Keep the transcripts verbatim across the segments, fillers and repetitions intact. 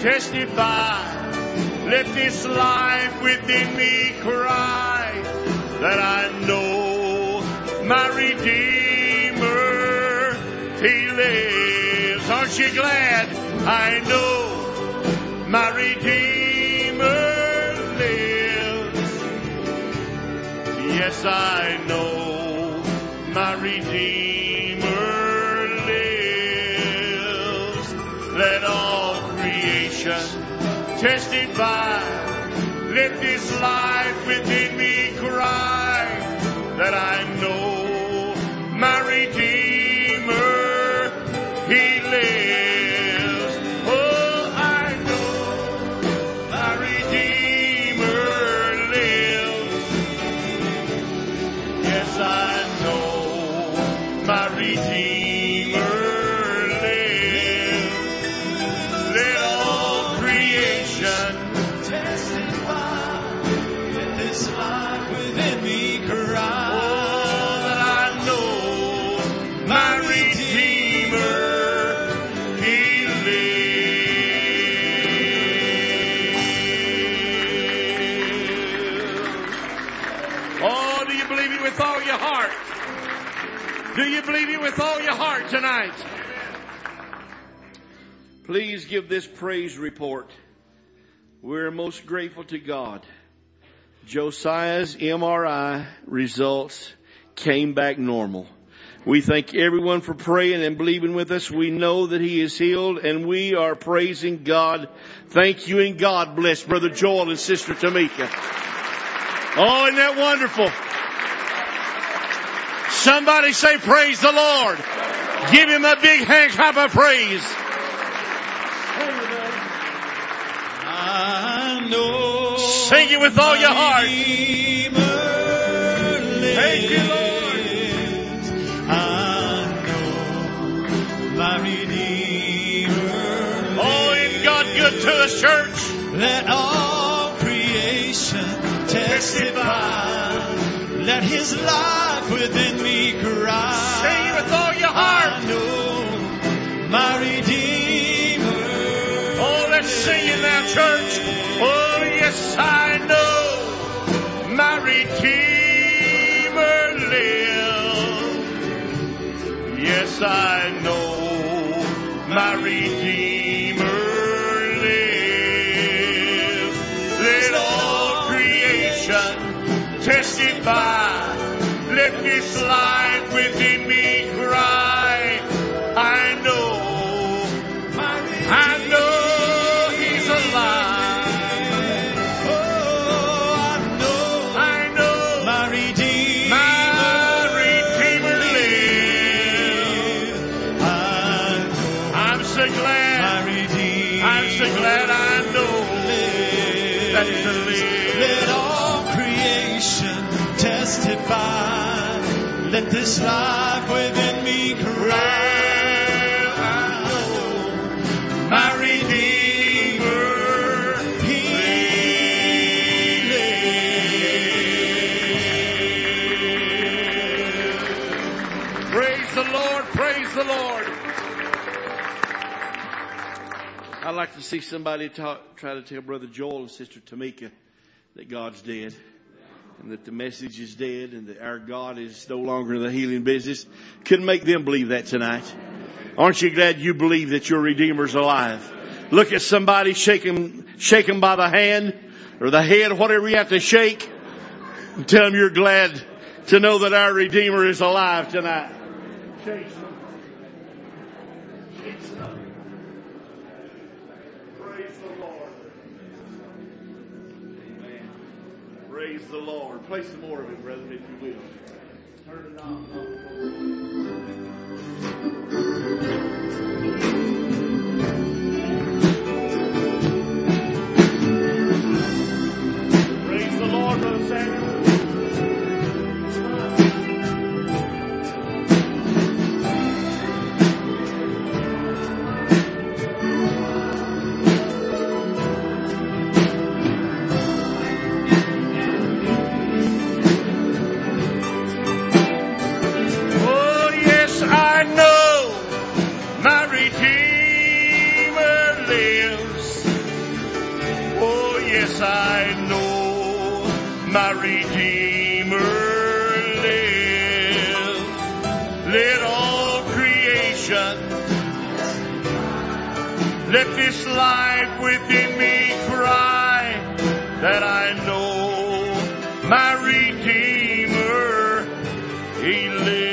testify. Let this life within me cry that I know my Redeemer, He lives. Aren't you glad? I know my Redeemer lives. Yes, I know my Redeemer lives. Let all creation testify. Let this life within me cry that I know my Redeemer, He lives. Oh, I know my Redeemer lives. Yes, I know my Redeemer lives. Let all creation testify. Let this life within me cry. Oh, that I know my Redeemer, He lives. Oh, do you believe it with all your heart? Do you believe it with all your heart tonight? Please give this praise report. We're most grateful to God. Josiah's M R I results came back normal. We thank everyone for praying and believing with us. We know that he is healed, and we are praising God. Thank you, and God bless Brother Joel and Sister Tamika. Oh, isn't that wonderful? Somebody say praise the Lord. Give Him a big hand clap of praise. I know. Sing it with all your heart. Thank you, Lord. I know my Redeemer. Oh, ain't God good to us, church? Let all creation testify. Let His life within me cry. Sing it with all your heart. I know my Redeemer. Oh, let's sing it now, church. Oh, yes, I know my Redeemer lives. Yes, I know my Redeemer lives. Let all creation testify. Let this life within me cry. I know, I know He's alive. Oh, I know, I know my Redeemer, my Redeemer lives. I know, I'm so glad, my Redeemer, I'm so glad I know that He lives. Let all creation testify. Let this life within me cry. I know my Redeemer, He lives. Praise the Lord, praise the Lord. I'd like to see somebody talk, try to tell Brother Joel and Sister Tamika that God's dead, and that the message is dead, and that our God is no longer in the healing business. Couldn't make them believe that tonight. Aren't you glad you believe that your Redeemer's alive? Look at somebody, shake him, shake him by the hand or the head, whatever you have to shake, and tell them you're glad to know that our Redeemer is alive tonight. Shake some. Shake some. Praise the Lord. Amen. Praise the Lord. Play some more of it, brethren, if you will. Turn it on. Praise the Lord, Brother Samuel. Redeemer live. Let all creation, let this life within me cry that I know my Redeemer, He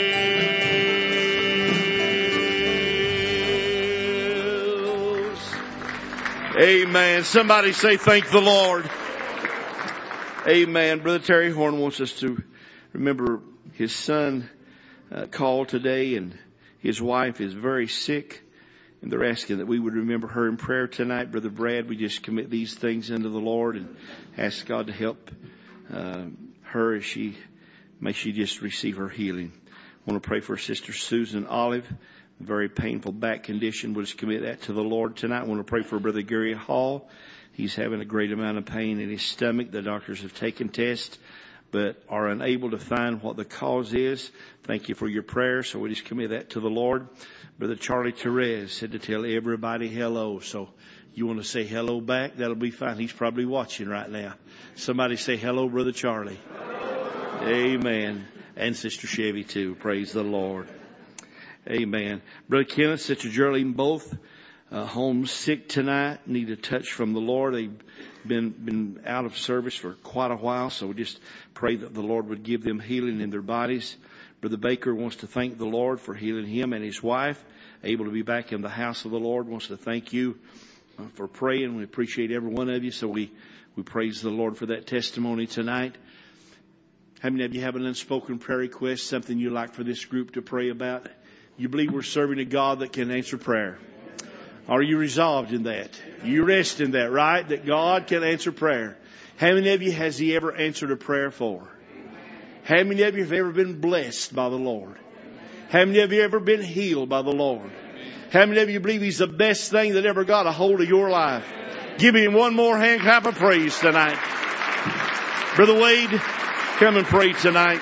lives. Amen. Somebody say, thank the Lord. Amen. Brother Terry Horn wants us to remember his son uh, called today, and his wife is very sick, and they're asking that we would remember her in prayer tonight. Brother Brad, we just commit these things into the Lord and ask God to help uh, her as she, may she just receive her healing. I want to pray for Sister Susan Olive, a very painful back condition. We'll just commit that to the Lord tonight. I want to pray for Brother Gary Hall. He's having a great amount of pain in his stomach. The doctors have taken tests, but are unable to find what the cause is. Thank you for your prayers. So we just commit that to the Lord. Brother Charlie Therese said to tell everybody hello. So you want to say hello back? That'll be fine. He's probably watching right now. Somebody say hello, Brother Charlie. Hello. Amen. And Sister Chevy too. Praise the Lord. Amen. Brother Kenneth, Sister Geraldine, both Uh, home sick tonight, need a touch from the Lord. They've been been out of service for quite a while, so we just pray that the Lord would give them healing in their bodies. Brother Baker wants to thank the Lord for healing him and his wife, able to be back in the house of the Lord. Wants to thank you uh, for praying. We appreciate every one of you, so we, we praise the Lord for that testimony tonight. How many of you have an unspoken prayer request, something you'd like for this group to pray about? You believe we're serving a God that can answer prayer? Are you resolved in that? You rest in that, right? That God can answer prayer. How many of you has He ever answered a prayer for? How many of you have ever been blessed by the Lord? How many of you have ever been healed by the Lord? How many of you believe He's the best thing that ever got a hold of your life? Give Him one more hand clap of praise tonight. Brother Wade, come and pray tonight.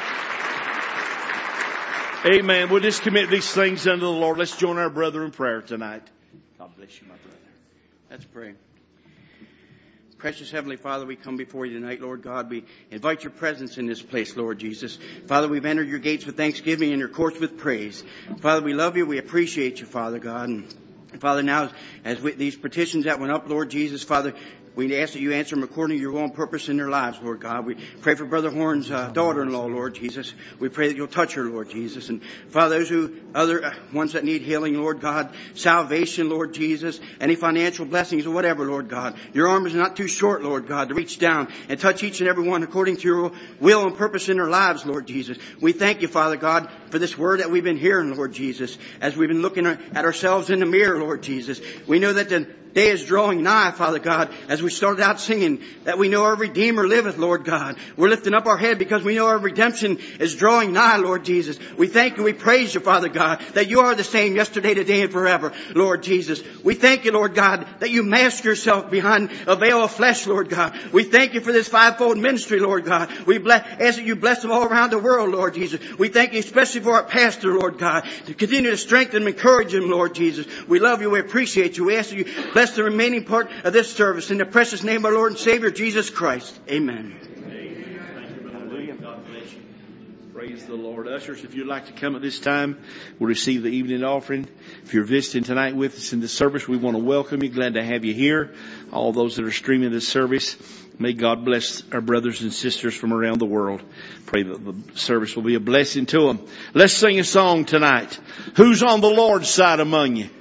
Amen. We'll just commit these things unto the Lord. Let's join our brother in prayer tonight. God bless you, my brother. Let's pray. Precious Heavenly Father, we come before you tonight, Lord God. We invite your presence in this place, Lord Jesus. Father, we've entered your gates with thanksgiving and your courts with praise. Father, we love you. We appreciate you, Father God. And Father, now as with these petitions that went up, Lord Jesus, Father, we ask that you answer them according to your will and purpose in their lives, Lord God. We pray for Brother Horn's uh, daughter-in-law, Lord Jesus. We pray that you'll touch her, Lord Jesus. And Father, those who, other uh, ones that need healing, Lord God, salvation, Lord Jesus, any financial blessings or whatever, Lord God. Your arm is not too short, Lord God, to reach down and touch each and every one according to your will and purpose in their lives, Lord Jesus. We thank you, Father God, for this word that we've been hearing, Lord Jesus, as we've been looking at ourselves in the mirror, Lord Jesus. We know that the day is drawing nigh, Father God, as we started out singing that we know our Redeemer liveth, Lord God. We're lifting up our head because we know our redemption is drawing nigh, Lord Jesus. We thank you, we praise you, Father God, that you are the same yesterday, today, and forever, Lord Jesus. We thank you, Lord God, that you mask yourself behind a veil of flesh, Lord God. We thank you for this fivefold ministry, Lord God. We bless, ask that you bless them all around the world, Lord Jesus. We thank you especially for our pastor, Lord God, to continue to strengthen and encourage him, Lord Jesus. We love you, we appreciate you. We ask that you bless the remaining part of this service in the precious name of our Lord and Savior Jesus Christ. Amen. Hallelujah. God bless you. Praise the Lord. Ushers, if you'd like to come at this time, we'll receive the evening offering. If you're visiting tonight with us in this service, we want to welcome you. Glad to have you here. All those that are streaming this service, may God bless our brothers and sisters from around the world. Pray that the service will be a blessing to them. Let's sing a song tonight. Who's on the Lord's side among you?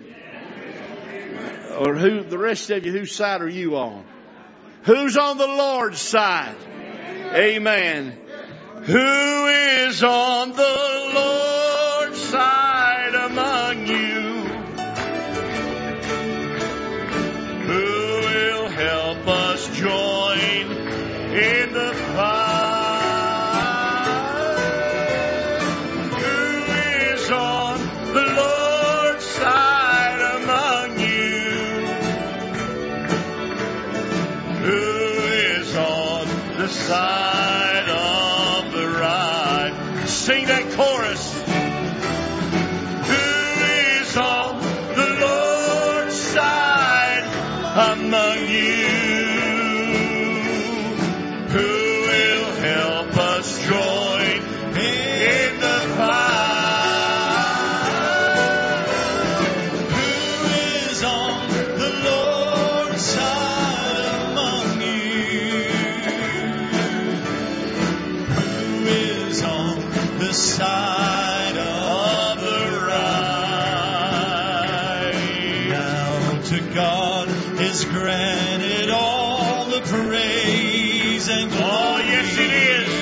Or who, the rest of you, whose side are you on? Who's on the Lord's side? Amen. Who is on the Lord's side among you? Who will help us join in the fight? Who is on the Lord's side among you? Who is on the side of the right? Sing that chorus. Who is on the Lord's side among you? Who will help To God is granted all the praise and glory. Oh, yes, it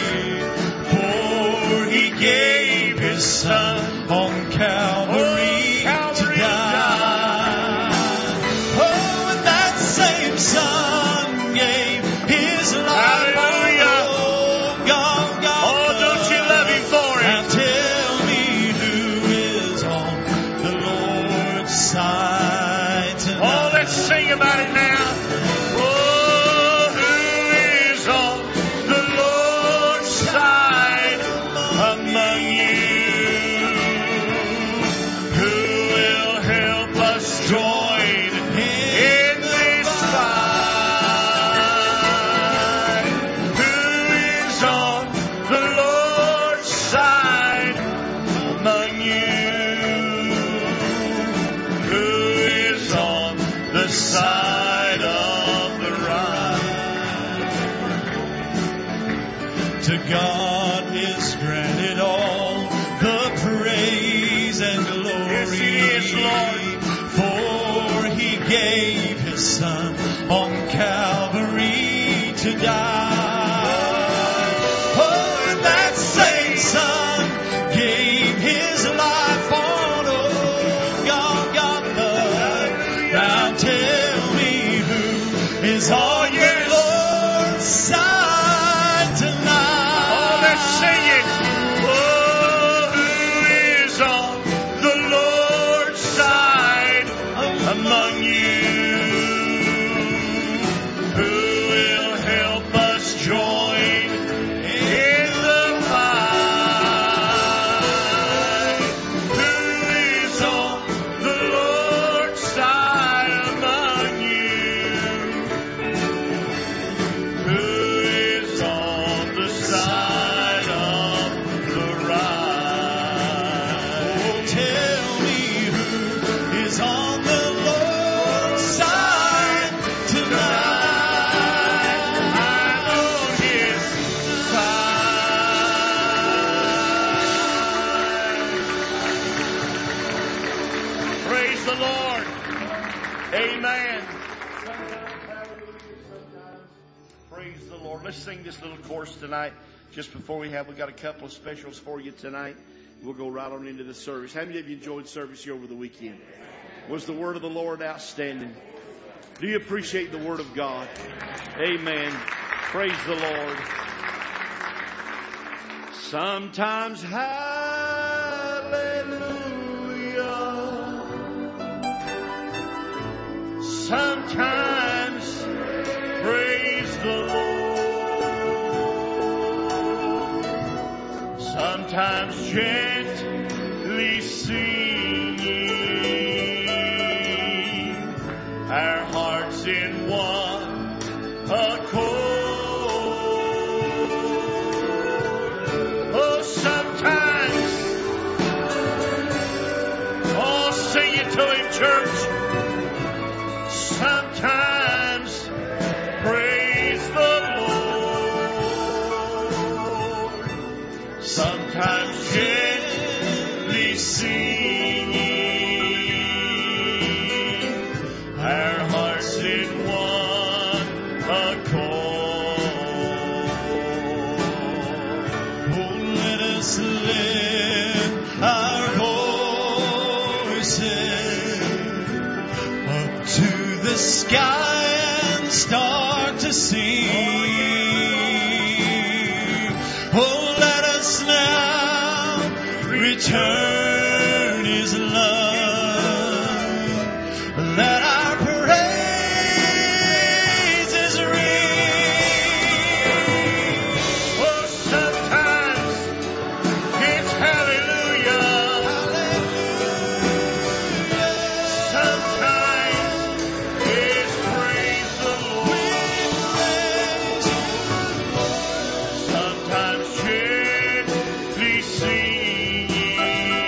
is. For He gave His Son on Calvary, Oh, Calvary to die. Oh, and that same Son gave His life. Hallelujah. Oh, God, God. Oh, don't you love Him for Now it? tell me who is on the Lord's side tonight. Oh, let's sing about it now. Oh, who is on the Lord's side among you? Who will help us join in this fight? Who is on the Lord's side among you? Who is on the side of the right? To God is granted all the praise and glory. Yes, it is, Lord. For He gave His Son on Calvary to die. Oh, and that same Son gave His life on oh, Golgotha. Now tell me who is on the Lord's side tonight. Oh, let's sing it. Oh, who is on the Lord's side among you? Who will help us join in the fight? Who is on the Lord's side among you? Who is on the side of the right? Oh, tell me who is on the Lord's side tonight. I'm on His side. Praise the Lord. Amen. Praise the Lord. Let's sing this little chorus tonight. Just before we have, we got a couple of specials for you tonight. We'll go right on into the service. How many of you enjoyed service here over the weekend? Was the word of the Lord outstanding? Do you appreciate the word of God? Amen. Praise the Lord. Sometimes hallelujah. Sometimes praise the Lord. Sometimes gently singing, our hearts in one accord. Oh, sometimes, oh, sing it to Him, church. Sometimes praise the Lord. Sometimes gently singing, our hearts in one accord. Oh, let us lift our voices up to the sky and start to sing. Oh, let us now return His love. Let our praises ring. Oh, sometimes it's hallelujah. Sometimes it's praise the Lord. Sometimes gently singing,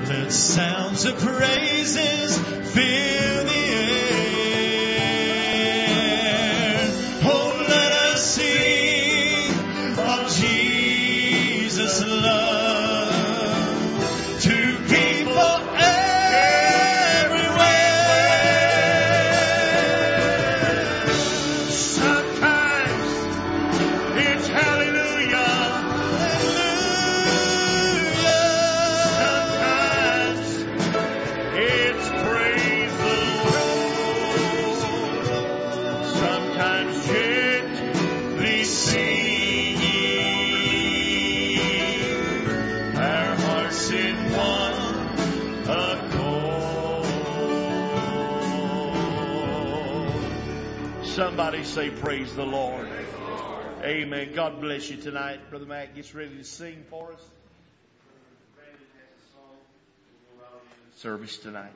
Let sounds of praises fill the air. Oh, let us sing of Jesus' love to people everywhere. Sometimes it's hallelujah. It's praise the Lord. Sometimes gently singing, our hearts in one accord. Somebody say praise the Lord. Amen. God bless you tonight. Brother Matt gets ready to sing for us. Service tonight.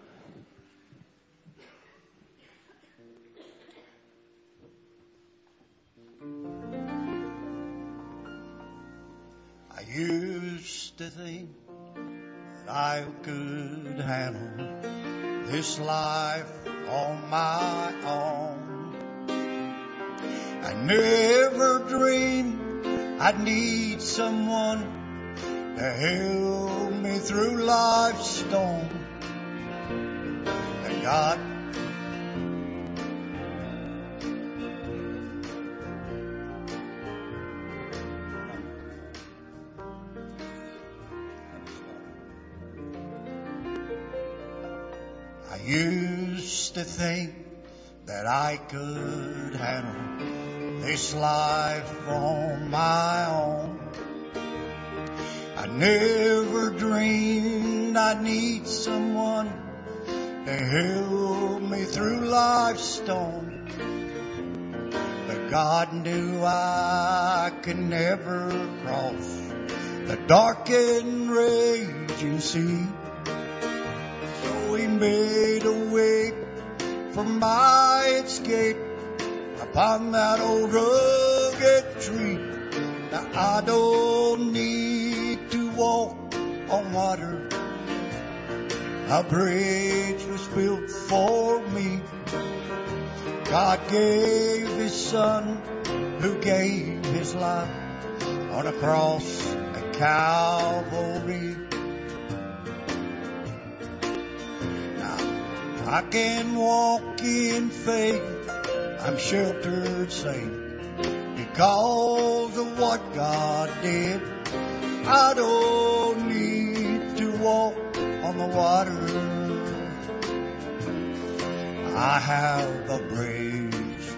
I used to think that I could handle this life on my own. I never dreamed I'd need someone to help me through life's storm. And God, I used to think that I could handle this life on my own. I never dreamed I'd need someone to help me through life's storm. But God knew I could never cross the dark and raging sea. So He made a way for my escape upon that old rugged tree. Now I don't need to walk on water. A bridge was built for me. God gave His Son, who gave His life on a cross at Calvary. Now I can walk in faith. I'm sheltered safe because of what God did. I don't need to walk on the water. I have a bridge.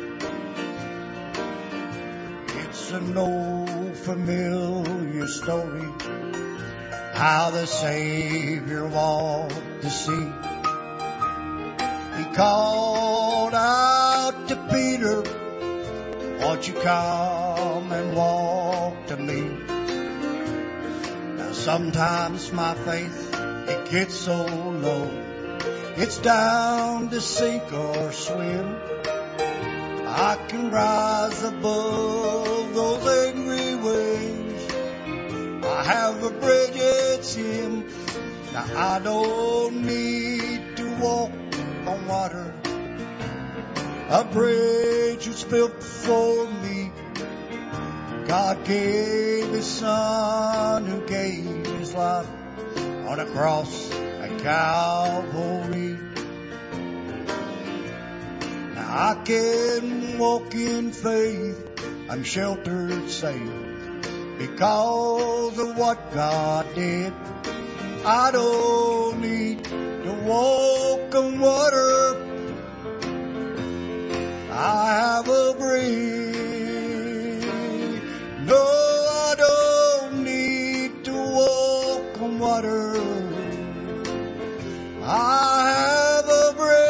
It's an old familiar story, how the Savior walked the sea. He called out to Peter, won't you come and walk to me? Now sometimes my faith, it gets so low, it's down to sink or swim. I can rise above those angry waves. I have a bridge, it's Him. Now I don't need to walk on water. A bridge was built for me. God gave His Son, who gave His life on a cross at Calvary. Now I can walk in faith. I'm sheltered safe because of what God did. I don't need to walk on water. I have a bridge. No, I don't need to walk on water. I have a bridge.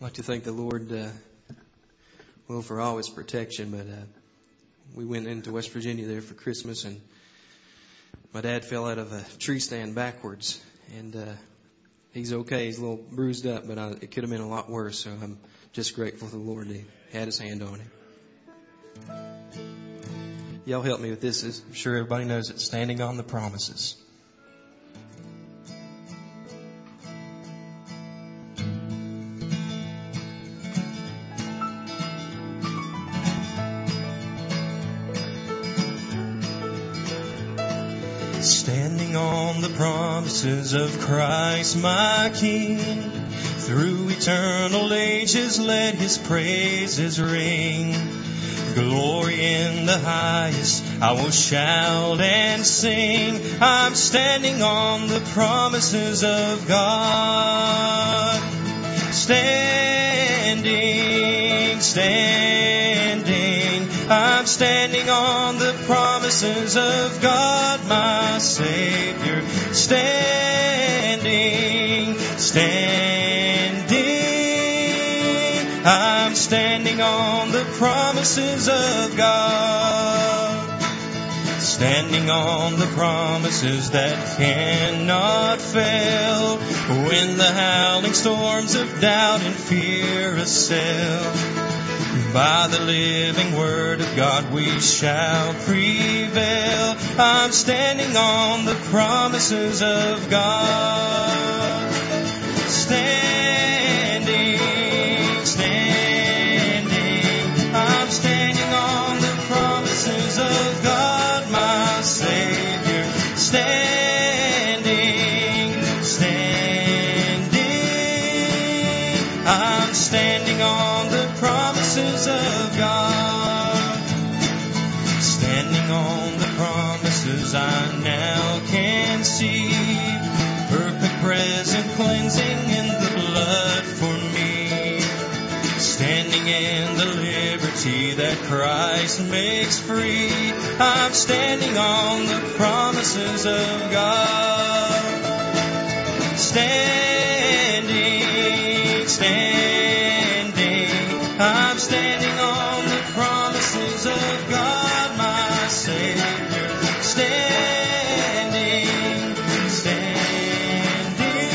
like to thank the Lord, uh, well, for all His protection. But uh, we went into West Virginia there for Christmas, and my dad fell out of a tree stand backwards, and uh, he's okay. He's a little bruised up, but uh, it could have been a lot worse. So I'm just grateful to the Lord that He had His hand on him. Y'all help me with this. I'm sure everybody knows it. Standing on the Promises. Standing on the promises of Christ my King, through eternal ages let His praises ring. Glory in the highest, I will shout and sing. I'm standing on the promises of God. Standing, standing, I'm standing on the promises of God, my Savior. Standing, standing, I'm standing on the promises of God. Standing on the promises that cannot fail, when the howling storms of doubt and fear assail. By the living word of God we shall prevail. I'm standing on the promises of God. Standing, standing, I'm standing on the promises of God, my Savior. Standing, standing, I'm standing on the promises of God. Standing on the promises I now can see. Perfect present cleansing in the blood for me. Standing in the liberty that Christ makes free. I'm standing on the promises of God. Standing, standing, I'm standing on the promises of God, my Savior. Standing, standing,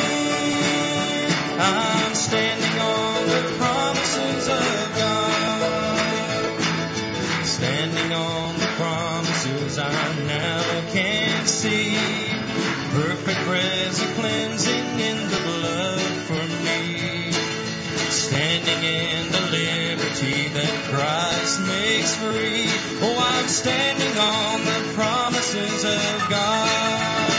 I'm standing on the promises of God. Standing on the promises I now can see. Perfect present cleansing in the blood for me. Standing in the liberty that Christ makes free. Oh, I'm standing on the promises of God.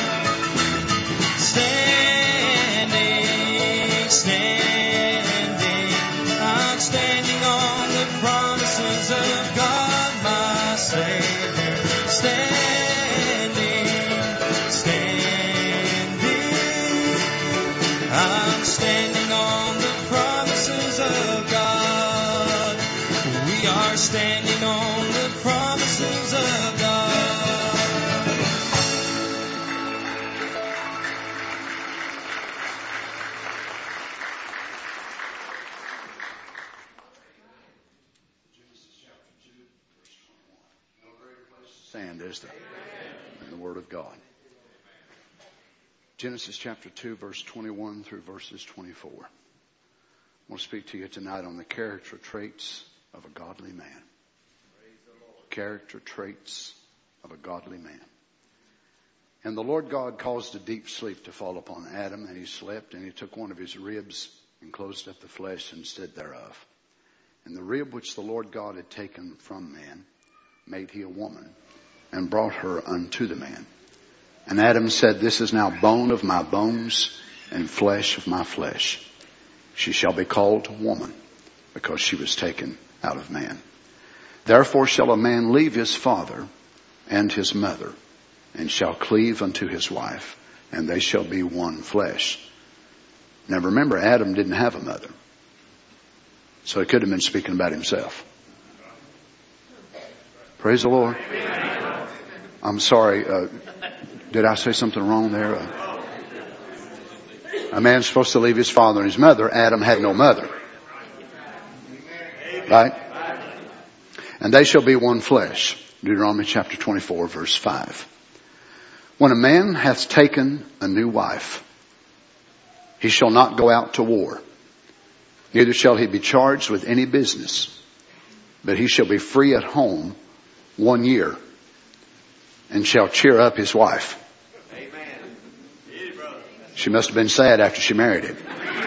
Standing, standing, I'm standing on the promises of God, my Savior. Standing, standing, I'm standing on the promises of God. We are standing on the promises of God. Stand, is there? In the Word of God. Genesis chapter two, verse twenty-one through verses twenty-four. I want to speak to you tonight on the character traits of a godly man. Character traits of a godly man. And the Lord God caused a deep sleep to fall upon Adam, and he slept, and he took one of his ribs and closed up the flesh instead thereof. And the rib which the Lord God had taken from man made he a woman, and brought her unto the man. And Adam said, This is now bone of my bones and flesh of my flesh. She shall be called woman, because she was taken out of man. Therefore shall a man leave his father and his mother, and shall cleave unto his wife, and they shall be one flesh. Now remember, Adam didn't have a mother, so he could have been speaking about himself. Praise the Lord. I'm sorry. Uh, did I say something wrong there? Uh, a man's supposed to leave his father and his mother. Adam had no mother. Right? And they shall be one flesh. Deuteronomy chapter twenty-four, verse five. When a man hath taken a new wife, he shall not go out to war. Neither shall he be charged with any business, but he shall be free at home one year, and shall cheer up his wife. She must have been sad after she married him.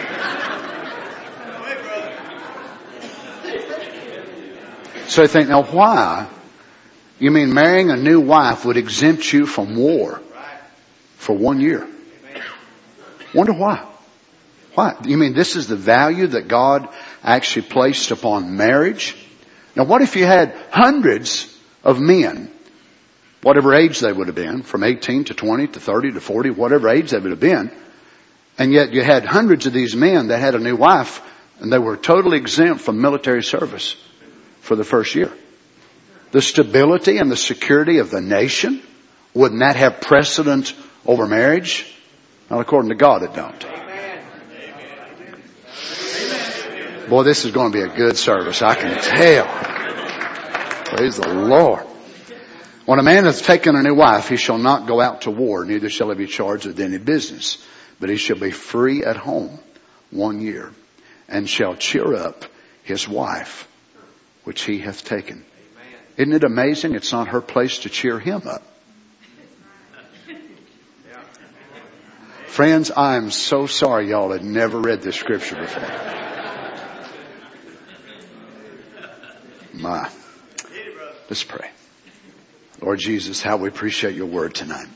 So I think, now why? You mean marrying a new wife would exempt you from war for one year? Wonder why? Why? You mean this is the value that God actually placed upon marriage? Now what if you had hundreds of men, whatever age they would have been, from eighteen to twenty to thirty to forty, whatever age they would have been, and yet you had hundreds of these men that had a new wife and they were totally exempt from military service for the first year. The stability and the security of the nation, wouldn't that have precedent over marriage? Not according to God, it don't. Boy, this is going to be a good service. I can tell. Praise the Lord. When a man hath taken a new wife, he shall not go out to war, neither shall he be charged with any business, but he shall be free at home one year, and shall cheer up his wife, which he hath taken. Isn't it amazing? It's not her place to cheer him up. Friends, I am so sorry y'all had never read this scripture before. My. Let's pray. Lord Jesus, how we appreciate your word tonight.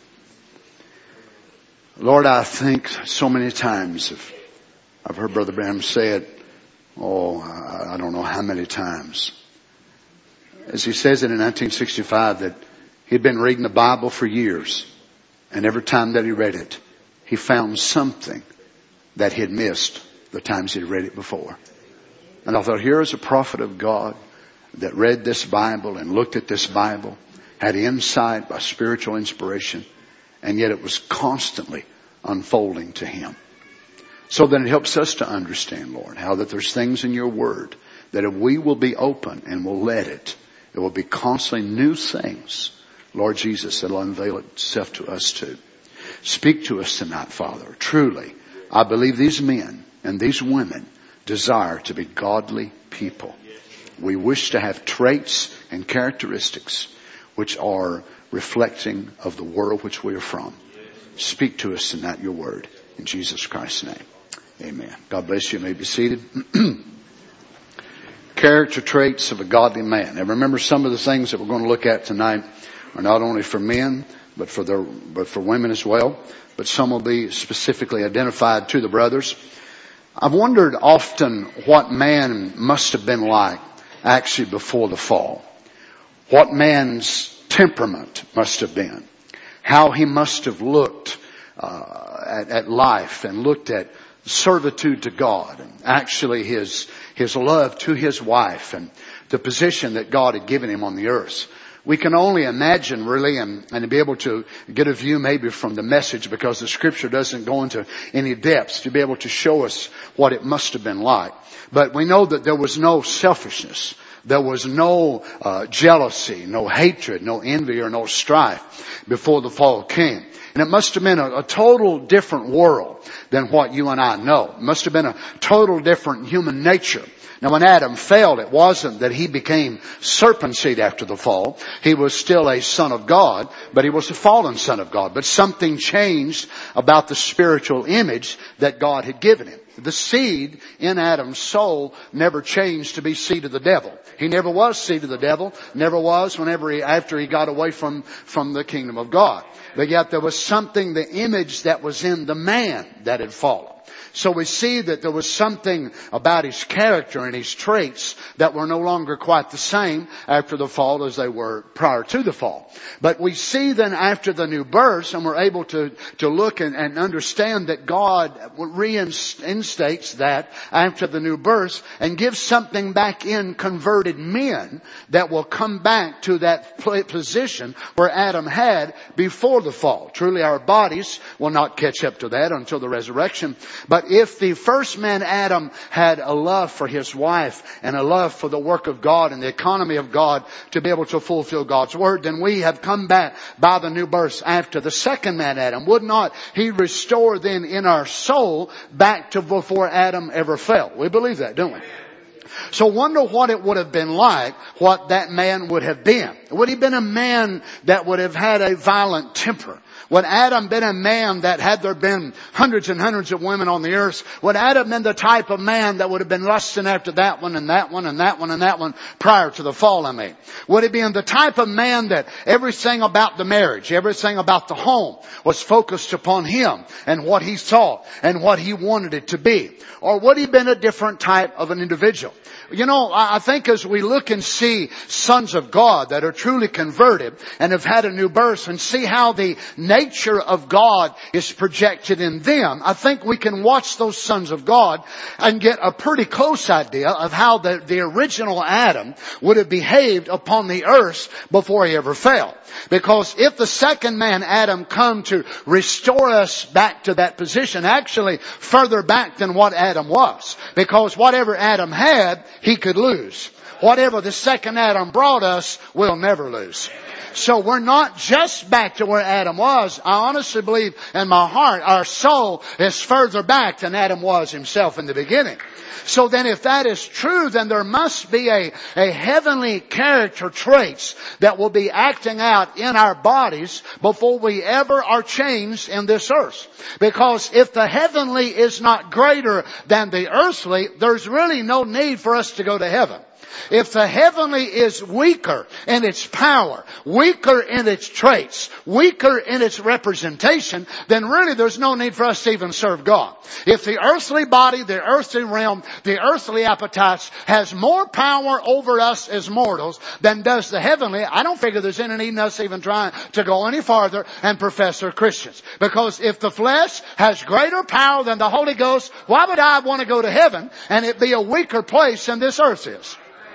Lord, I think so many times, if I've heard Brother Branham say it, oh, I don't know how many times. As he says it in nineteen sixty-five, that he'd been reading the Bible for years, and every time that he read it, he found something that he'd missed the times he'd read it before. And I thought, here is a prophet of God that read this Bible and looked at this Bible, had insight by spiritual inspiration, and yet it was constantly unfolding to him. So then it helps us to understand, Lord, how that there's things in your word that if we will be open and will let it, it will be constantly new things, Lord Jesus, that will unveil itself to us too. Speak to us tonight, Father. Truly, I believe these men and these women desire to be godly people. We wish to have traits and characteristics which are reflecting of the world which we are from. Speak to us tonight, your word. In Jesus Christ's name. Amen. God bless you. You may be seated. Character traits of a godly man. Now remember, some of the things that we're going to look at tonight are not only for men, but for the, but for women as well. But some will be specifically identified to the brothers. I've wondered often what man must have been like actually before the fall. What man's temperament must have been. How he must have looked uh, at, at life and looked at servitude to God and actually his his love to his wife and the position that God had given him on the earth. We can only imagine really and, and to be able to get a view maybe from the message, because the scripture doesn't go into any depths to be able to show us what it must have been like. But we know that there was no selfishness. There was no uh, jealousy, no hatred, no envy or no strife before the fall came. And it must have been a, a total different world than what you and I know. It must have been a total different human nature. Now when Adam fell, it wasn't that he became serpent seed after the fall. He was still a son of God, but he was a fallen son of God. But something changed about the spiritual image that God had given him. The seed in Adam's soul never changed to be seed of the devil. He never was seed of the devil, never was whenever he, after he got away from, from the kingdom of God. But yet there was something, the image that was in the man that had fallen. So we see that there was something about his character and his traits that were no longer quite the same after the fall as they were prior to the fall. But we see then after the new birth, and we're able to, to look and, and understand that God reinstates that after the new birth and gives something back in converted men that will come back to that position where Adam had before the fall. Truly our bodies will not catch up to that until the resurrection. But But if the first man, Adam, had a love for his wife and a love for the work of God and the economy of God to be able to fulfill God's word, then we have come back by the new birth after the second man, Adam. Would not he restore then in our soul back to before Adam ever fell? We believe that, don't we? So wonder what it would have been like, what that man would have been. Would he have been a man that would have had a violent temper? Would Adam been a man that had there been hundreds and hundreds of women on the earth? Would Adam been the type of man that would have been lusting after that one and that one and that one and that one prior to the fall, I mean? Would he been the type of man that everything about the marriage, everything about the home was focused upon him and what he saw and what he wanted it to be? Or would he been a different type of an individual? You know, I think as we look and see sons of God that are truly converted and have had a new birth and see how the nature of God is projected in them, I think we can watch those sons of God and get a pretty close idea of how the, the original Adam would have behaved upon the earth before he ever fell. Because if the second man, Adam, come to restore us back to that position, actually further back than what Adam was. Because whatever Adam had, he could lose. Whatever the second Adam brought us, we'll never lose. So we're not just back to where Adam was. I honestly believe in my heart, our soul is further back than Adam was himself in the beginning. So then if that is true, then there must be a, a heavenly character traits that will be acting out in our bodies before we ever are changed in this earth. Because if the heavenly is not greater than the earthly, there's really no need for us to go to heaven. If the heavenly is weaker in its power, weaker in its traits, weaker in its representation, then really there's no need for us to even serve God. If the earthly body, the earthly realm, the earthly appetites has more power over us as mortals than does the heavenly, I don't figure there's any need in us even trying to go any farther and profess we're Christians. Because if the flesh has greater power than the Holy Ghost, why would I want to go to heaven and it be a weaker place than this earth is?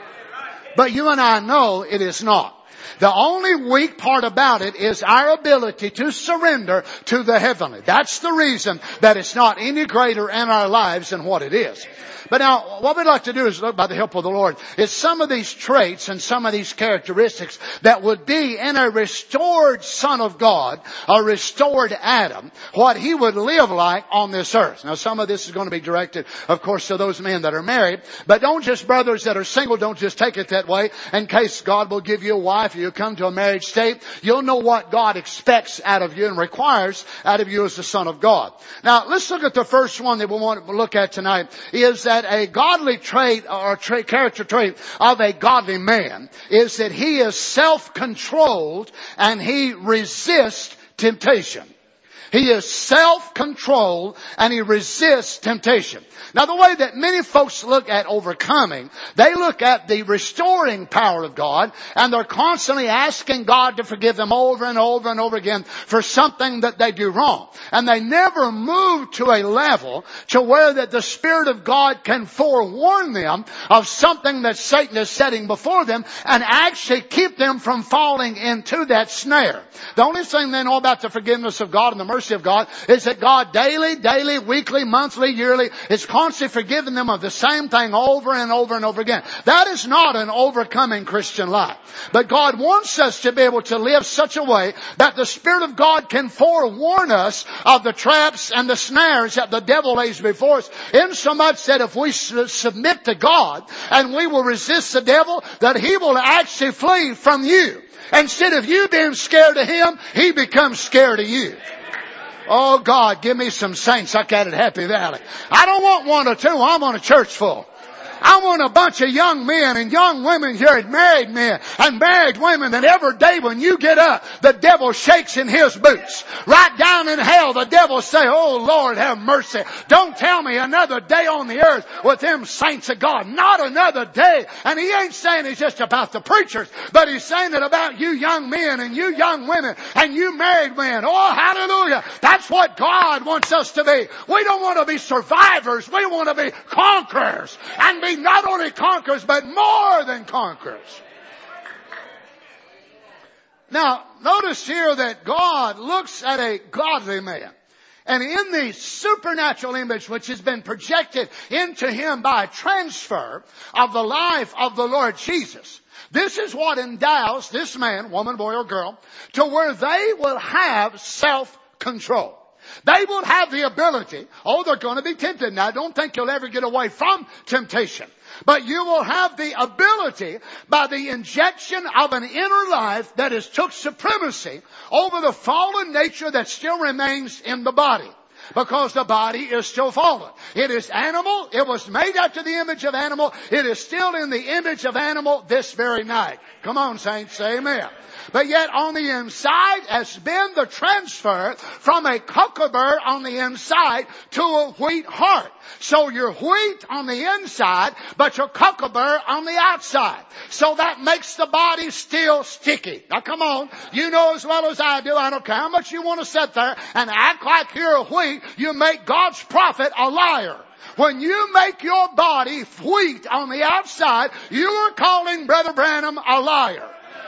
But you and I know it is not. The only weak part about it is our ability to surrender to the heavenly. That's the reason that it's not any greater in our lives than what it is. But now, what we'd like to do is look by the help of the Lord is some of these traits and some of these characteristics that would be in a restored Son of God, a restored Adam, what he would live like on this earth. Now, some of this is going to be directed, of course, to those men that are married. But don't just, brothers that are single, don't just take it that way. In case God will give you a wife or you come to a marriage state, you'll know what God expects out of you and requires out of you as the Son of God. Now, let's look at the first one that we want to look at tonight is that a godly trait or trait, character trait of a godly man is that he is self-controlled and he resists temptation. He is self-controlled and he resists temptation. Now, the way that many folks look at overcoming, they look at the restoring power of God and they're constantly asking God to forgive them over and over and over again for something that they do wrong. And they never move to a level to where that the Spirit of God can forewarn them of something that Satan is setting before them and actually keep them from falling into that snare. The only thing they know about the forgiveness of God and the mercy of God is that God daily, daily, weekly, monthly, yearly is constantly forgiving them of the same thing over and over and over again. That is not an overcoming Christian life. But God wants us to be able to live such a way that the Spirit of God can forewarn us of the traps and the snares that the devil lays before us. Insomuch that if we submit to God and we will resist the devil, that he will actually flee from you. Instead of you being scared of him, he becomes scared of you. Oh God, give me some saints like that at Happy Valley. I don't want one or two. I want a church full. I want a bunch of young men and young women here and married men and married women that every day when you get up, the devil shakes in his boots. Right down in hell, the devil say, oh Lord, have mercy. Don't tell me another day on the earth with them saints of God. Not another day. And he ain't saying it's just about the preachers, but he's saying it about you young men and you young women and you married men. Oh, hallelujah. That's what God wants us to be. We don't want to be survivors. We want to be conquerors and be not only conquerors, but more than conquerors. Now, notice here that God looks at a godly man. And in the supernatural image which has been projected into him by a transfer of the life of the Lord Jesus, this is what endows this man, woman, boy, or girl, to where they will have self-control. They will have the ability, oh, they're going to be tempted. Now, I don't think you'll ever get away from temptation. But you will have the ability by the injection of an inner life that has took supremacy over the fallen nature that still remains in the body. Because the body is still fallen. It is animal. It was made after the image of animal. It is still in the image of animal this very night. Come on, saints, say amen. But yet on the inside has been the transfer from a cucumber on the inside to a wheat heart. So you're wheat on the inside, but you're cucumber on the outside. So that makes the body still sticky. Now come on, you know as well as I do, I don't care how much you want to sit there and act like you're a wheat, you make God's prophet a liar. When you make your body wheat on the outside, you are calling Brother Branham a liar.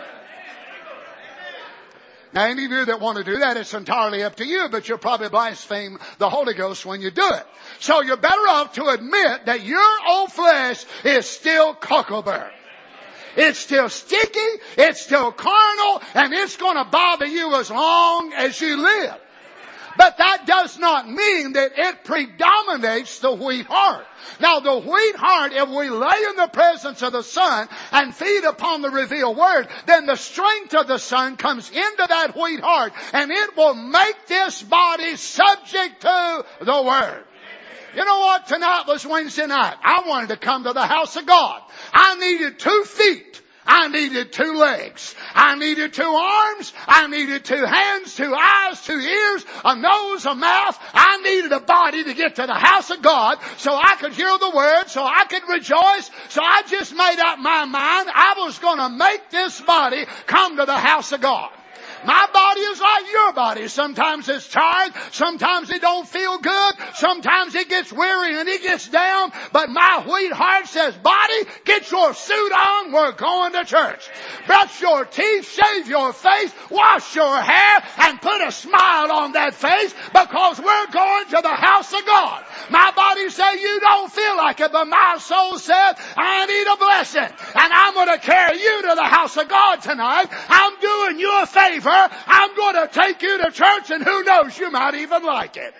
Now, any of you that want to do that, it's entirely up to you, but you'll probably blaspheme the Holy Ghost when you do it. So you're better off to admit that your old flesh is still cucumber. It's still sticky, it's still carnal, and it's going to bother you as long as you live. But that does not mean that it predominates the wheat heart. Now the wheat heart, if we lay in the presence of the Son and feed upon the revealed Word, then the strength of the Son comes into that wheat heart and it will make this body subject to the Word. You know what? Tonight was Wednesday night. I wanted to come to the house of God. I needed two feet. I needed two legs. I needed two arms. I needed two hands, two eyes, two ears, a nose, a mouth. I needed a body to get to the house of God so I could hear the Word, so I could rejoice. So I just made up my mind I was going to make this body come to the house of God. My body is like your body. Sometimes it's tired. Sometimes it don't feel good. Sometimes it gets weary and it gets down. But my wheat heart says, body, get your suit on. We're going to church. Brush your teeth, shave your face, wash your hair, and put a smile on that face because we're going to the house of God. My body says, you don't feel like it, but my soul says, I need a blessing. And I'm going to carry you to the house of God tonight. I'm doing you a favor. I'm going to take you to church, and who knows, you might even like it.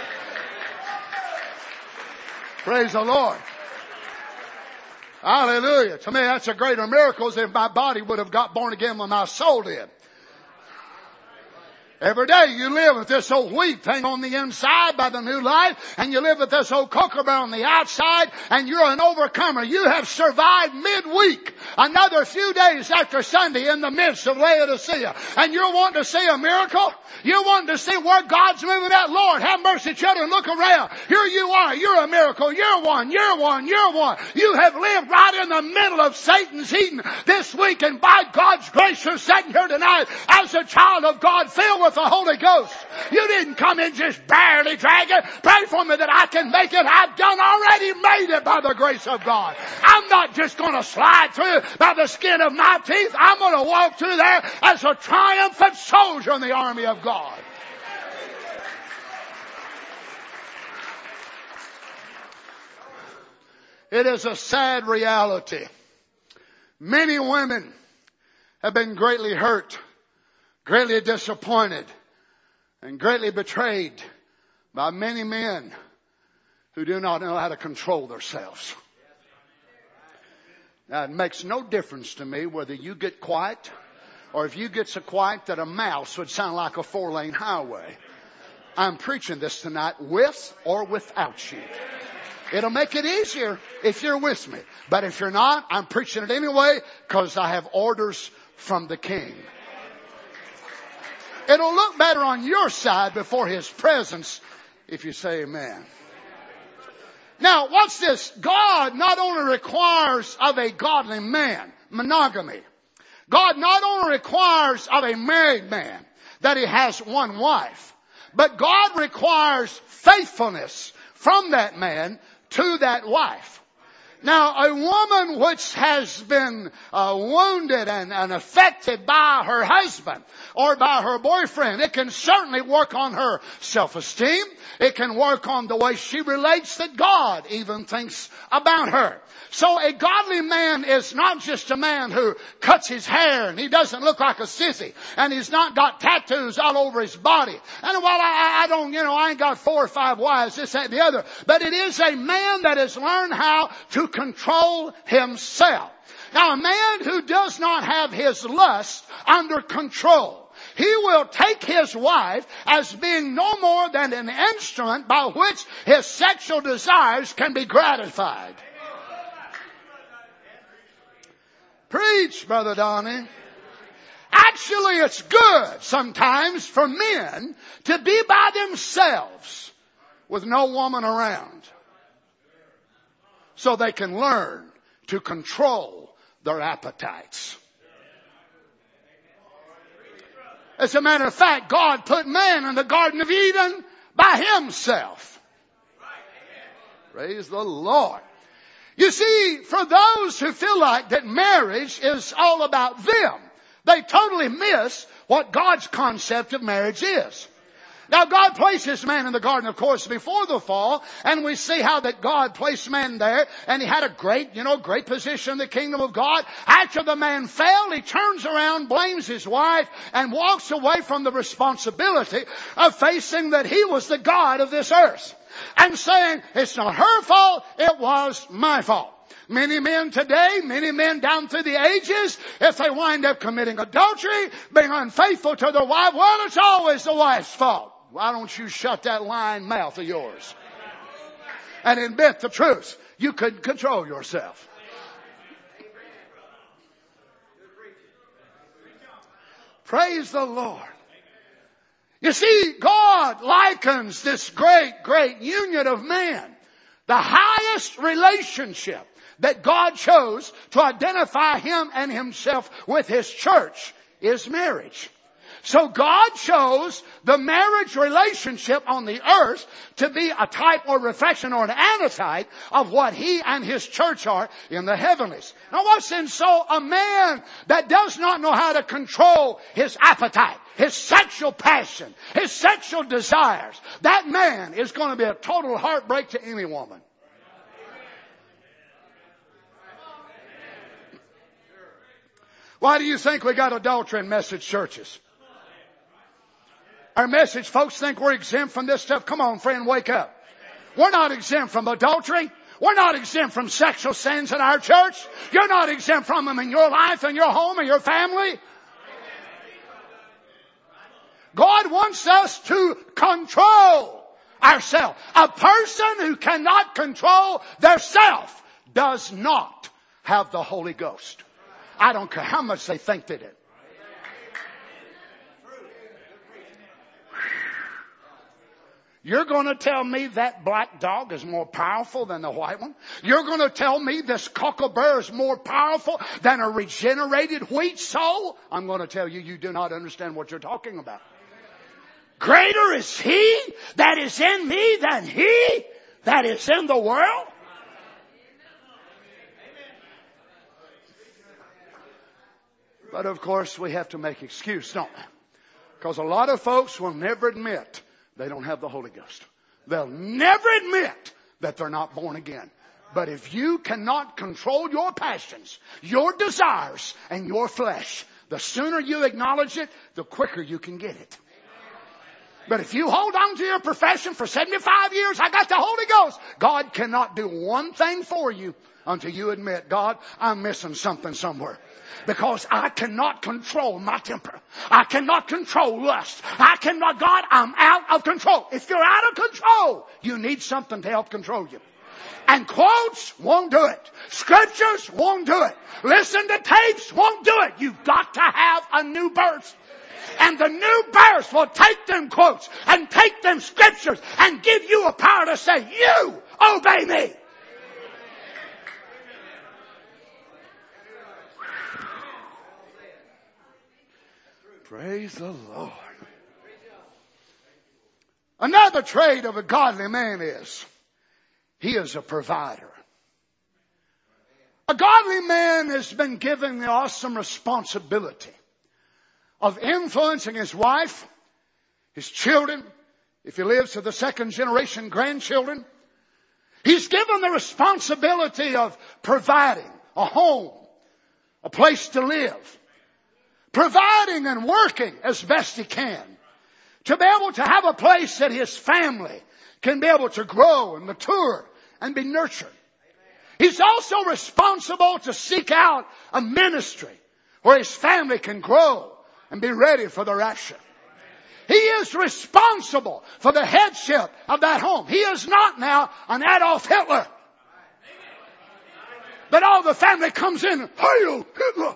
Praise the Lord. Hallelujah. To me, that's a greater miracle than if my body would have got born again when my soul did. Every day you live with this old wheat thing on the inside by the new life, and you live with this old cucumber on the outside, and you're an overcomer. You have survived midweek, another few days after Sunday in the midst of Laodicea, and you're wanting to see a miracle? You're wanting to see where God's moving at? Lord, have mercy, children, look around. Here you are. You're a miracle. You're one. You're one. You're one. You have lived right in the middle of Satan's Eden this week, and by God's grace you're sitting here tonight as a child of God filled with the Holy Ghost. You didn't come in just barely dragging. Pray for me that I can make it. I've done already made it by the grace of God. I'm not just going to slide through by the skin of my teeth. I'm going to walk through there as a triumphant soldier in the army of God. It is a sad reality. Many women have been greatly hurt, greatly disappointed, and greatly betrayed by many men who do not know how to control themselves. Now, it makes no difference to me whether you get quiet or if you get so quiet that a mouse would sound like a four-lane highway. I'm preaching this tonight with or without you. It'll make it easier if you're with me. But if you're not, I'm preaching it anyway because I have orders from the King. It'll look better on your side before His presence if you say amen. Now, what's this? God not only requires of a godly man monogamy. God not only requires of a married man that he has one wife, but God requires faithfulness from that man to that wife. Now, a woman which has been uh, wounded and, and affected by her husband or by her boyfriend, it can certainly work on her self-esteem. It can work on the way she relates that God even thinks about her. So a godly man is not just a man who cuts his hair and he doesn't look like a sissy and he's not got tattoos all over his body. And while I, I don't, you know, I ain't got four or five wives, this, that, and the other, but it is a man that has learned how to control himself. Now, a man who does not have his lust under control, he will take his wife as being no more than an instrument by which his sexual desires can be gratified. Preach, Brother Donnie. Actually, it's good sometimes for men to be by themselves with no woman around, so they can learn to control their appetites. As a matter of fact, God put man in the Garden of Eden by himself. Praise the Lord. You see, for those who feel like that marriage is all about them, they totally miss what God's concept of marriage is. Now, God places man in the garden, of course, before the fall, and we see how that God placed man there, and he had a great, you know, great position in the kingdom of God. After the man fell, he turns around, blames his wife, and walks away from the responsibility of facing that he was the God of this earth. And saying, it's not her fault, it was my fault. Many men today, many men down through the ages, if they wind up committing adultery, being unfaithful to their wife, well, it's always the wife's fault. Why don't you shut that lying mouth of yours and admit the truth? You couldn't control yourself. Praise the Lord. You see, God likens this great, great union of man, the highest relationship that God chose to identify Him and Himself with His church is marriage. So God chose the marriage relationship on the earth to be a type or reflection or an antitype of what He and His church are in the heavenlies. Now what's in so a man that does not know how to control his appetite, his sexual passion, his sexual desires, that man is going to be a total heartbreak to any woman. Why do you think we got adultery in message churches? Our message folks think we're exempt from this stuff. Come on, friend, wake up. We're not exempt from adultery. We're not exempt from sexual sins in our church. You're not exempt from them in your life and your home and your family. God wants us to control ourselves. A person who cannot control their self does not have the Holy Ghost. I don't care how much they think they do. You're going to tell me that black dog is more powerful than the white one? You're going to tell me this cocklebur is more powerful than a regenerated wheat soul? I'm going to tell you, you do not understand what you're talking about. Greater is He that is in me than he that is in the world. But of course, we have to make excuse, don't we? Because a lot of folks will never admit they don't have the Holy Ghost. They'll never admit that they're not born again. But if you cannot control your passions, your desires, and your flesh, the sooner you acknowledge it, the quicker you can get it. But if you hold on to your profession for seventy-five years, I got the Holy Ghost. God cannot do one thing for you until you admit, God, I'm missing something somewhere. Because I cannot control my temper. I cannot control lust. I cannot, God, I'm out of control. If you're out of control, you need something to help control you. And quotes won't do it. Scriptures won't do it. Listen to tapes won't do it. You've got to have a new birth. And the new birth will take them quotes and take them scriptures and give you a power to say, you obey me. Praise the Lord. Another trait of a godly man is he is a provider. A godly man has been given the awesome responsibility of influencing his wife, his children, if he lives to the second generation grandchildren. He's given the responsibility of providing a home, a place to live, providing and working as best he can to be able to have a place that his family can be able to grow and mature and be nurtured. He's also responsible to seek out a ministry where his family can grow and be ready for the rapture. He is responsible for the headship of that home. He is not now an Adolf Hitler. But all the family comes in, Heil Hitler!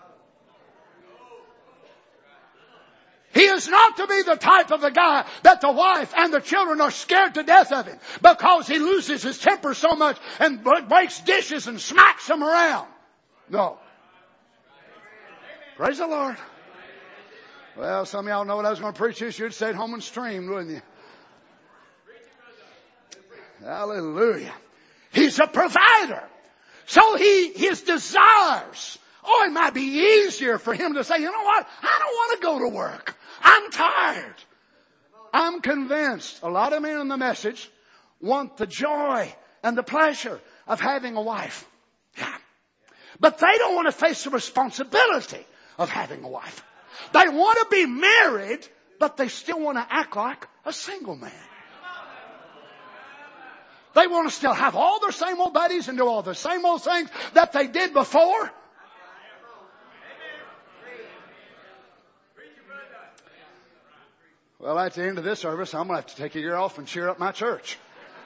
He is not to be the type of the guy that the wife and the children are scared to death of him because he loses his temper so much and breaks dishes and smacks them around. No. Praise the Lord. Well, some of y'all know what I was going to preach this. You'd stay at home and stream, wouldn't you? Hallelujah. He's a provider. So he, his desires. Oh, it might be easier for him to say, you know what? I don't want to go to work. I'm tired. I'm convinced a lot of men in the message want the joy and the pleasure of having a wife. Yeah. But they don't want to face the responsibility of having a wife. They want to be married, but they still want to act like a single man. They want to still have all their same old buddies and do all the same old things that they did before. Well, at the end of this service, I'm going to have to take a year off and cheer up my church.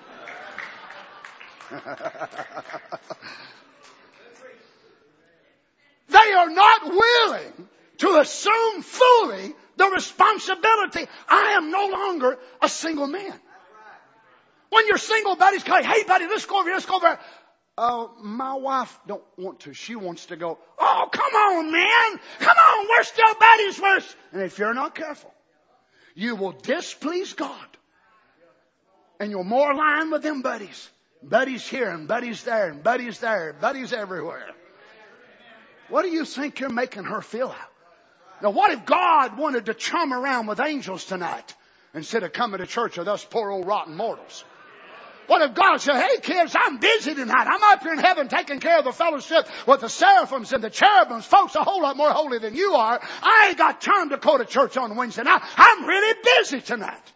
They are not willing to assume fully the responsibility. I am no longer a single man. When your single buddies call you, hey buddy, let's go over here, let's go over here. Oh, uh, my wife don't want to. She wants to go, oh, come on, man. Come on, we're still buddies first. And if you're not careful, you will displease God. And you'll more align with them buddies. Buddies here and buddies there and buddies there and buddies everywhere. What do you think you're making her feel out? Now, what if God wanted to chum around with angels tonight instead of coming to church with us poor old rotten mortals? What if God said, hey kids, I'm busy tonight. I'm up here in heaven taking care of the fellowship with the seraphims and the cherubims. Folks a whole lot more holy than you are. I ain't got time to go to church on Wednesday night. I'm really busy tonight.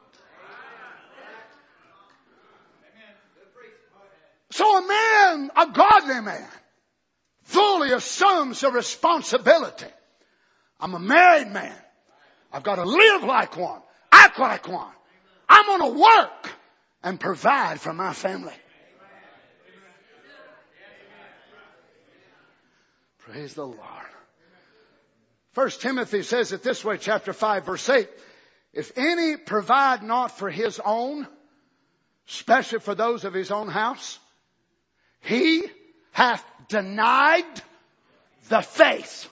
So a man, a godly man, fully assumes the responsibility. I'm a married man. I've got to live like one, act like one. I'm going to work and provide for my family. Praise the Lord. First Timothy says it this way, chapter five, verse eight. If any provide not for his own, especially for those of his own house, he hath denied the faith.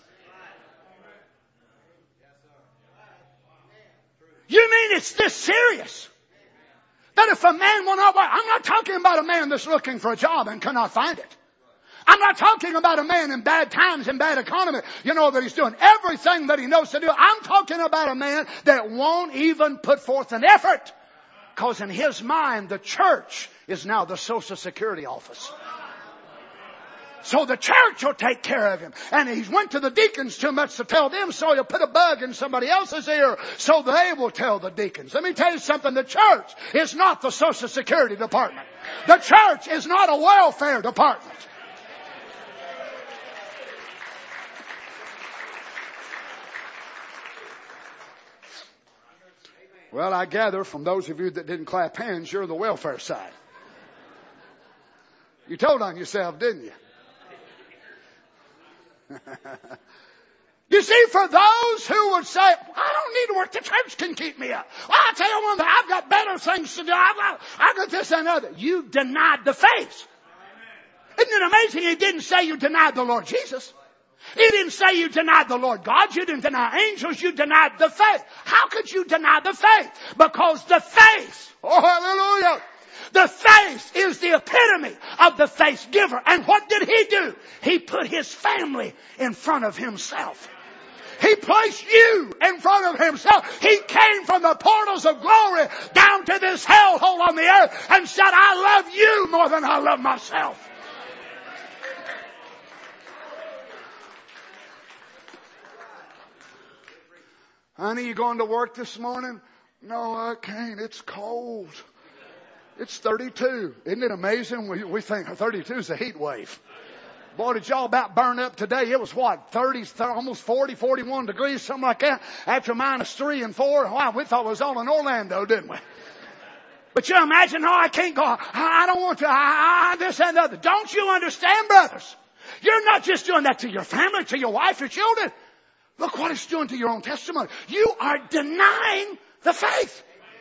You mean it's this serious? That if a man will not work, I'm not talking about a man that's looking for a job and cannot find it. I'm not talking about a man in bad times and bad economy, you know, that he's doing everything that he knows to do. I'm talking about a man that won't even put forth an effort. Because in his mind, the church is now the Social Security office. So the church will take care of him. And he went to the deacons too much to tell them, so he'll put a bug in somebody else's ear so they will tell the deacons. Let me tell you something. The church is not the Social Security department. The church is not a welfare department. Well, I gather from those of you that didn't clap hands, you're the welfare side. You told on yourself, didn't you? You see, for those who would say, I don't need to work, the church can keep me up. Well, I'll tell you one thing, I've got better things to do. I've got, I've got this and other. You denied the faith. Isn't it amazing he didn't say you denied the Lord Jesus? He didn't say you denied the Lord God. You didn't deny angels. You denied the faith. How could you deny the faith? Because the faith, oh hallelujah, The faith is the epitome of the faith giver. And what did he do? He put his family in front of himself. He placed you in front of himself. He came from the portals of glory down to this hellhole on the earth and said, I love you more than I love myself. Honey, you going to work this morning? No, I can't. It's cold. It's thirty-two. Isn't it amazing? We, we think thirty-two is a heat wave. Boy, did y'all about burn up today. It was what, thirty, almost forty, forty-one degrees, something like that. After minus three and four. Wow, we thought it was all in Orlando, didn't we? But you imagine, no, I can't go. I, I don't want to. I, I, this and the other. Don't you understand, brothers? You're not just doing that to your family, to your wife, your children. Look what it's doing to your own testimony. You are denying the faith.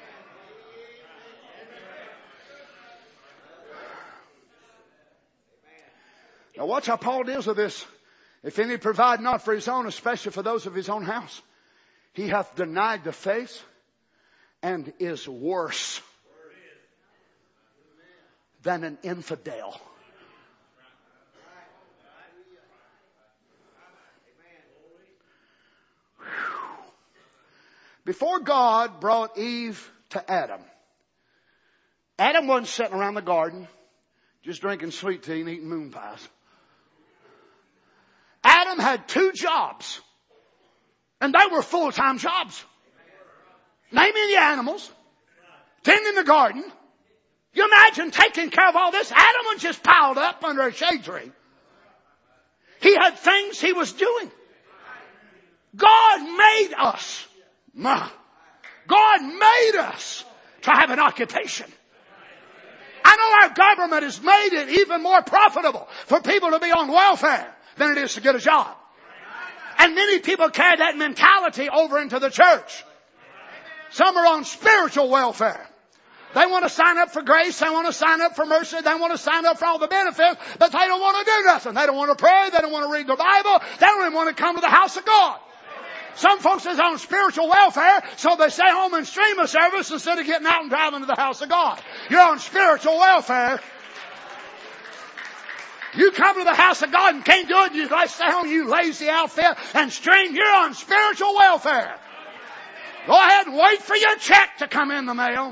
Now watch how Paul deals with this. If any provide not for his own, especially for those of his own house, he hath denied the faith and is worse than an infidel. Before God brought Eve to Adam, Adam wasn't sitting around the garden just drinking sweet tea and eating moon pies. Adam had two jobs, and they were full-time jobs. Naming the animals, tending the garden. You imagine taking care of all this? Adam was just piled up under a shade tree. He had things he was doing. God made us. God made us to have an occupation. I know our government has made it even more profitable for people to be on welfare than it is to get a job. And many people carry that mentality over into the church. Some are on spiritual welfare. They want to sign up for grace. They want to sign up for mercy. They want to sign up for all the benefits, but they don't want to do nothing. They don't want to pray. They don't want to read the Bible. They don't even want to come to the house of God. Some folks is on spiritual welfare, so they stay home and stream a service instead of getting out and driving to the house of God. You're on spiritual welfare. You come to the house of God and can't do it, you like stay home, you lazy outfit, and stream. You're on spiritual welfare. Go ahead and wait for your check to come in the mail.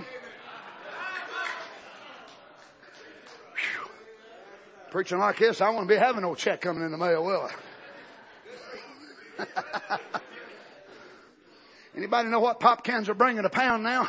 Whew. Preaching like this, I won't be having no check coming in the mail, will I? Anybody know what pop cans are bringing a pound now?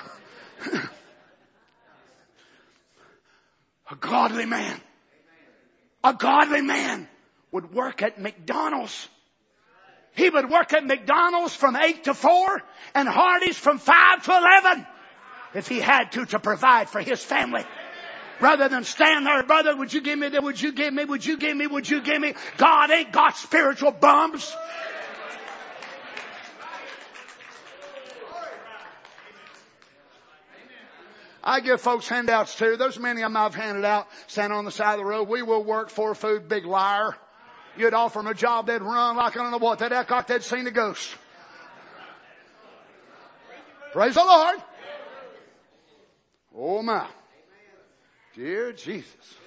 A godly man. A godly man would work at McDonald's. He would work at McDonald's from eight to four and Hardee's from five to eleven if he had to to provide for his family. Rather than stand there, brother, would you give me that? Would you give me? Would you give me? Would you give me? God ain't got spiritual bums. I give folks handouts too. There's many of them I've handed out, standing on the side of the road. We will work for food, big liar. You'd offer them a job, they'd run like I don't know what. They'd act like they'd seen a ghost. Praise the Lord. Oh my. Dear Jesus.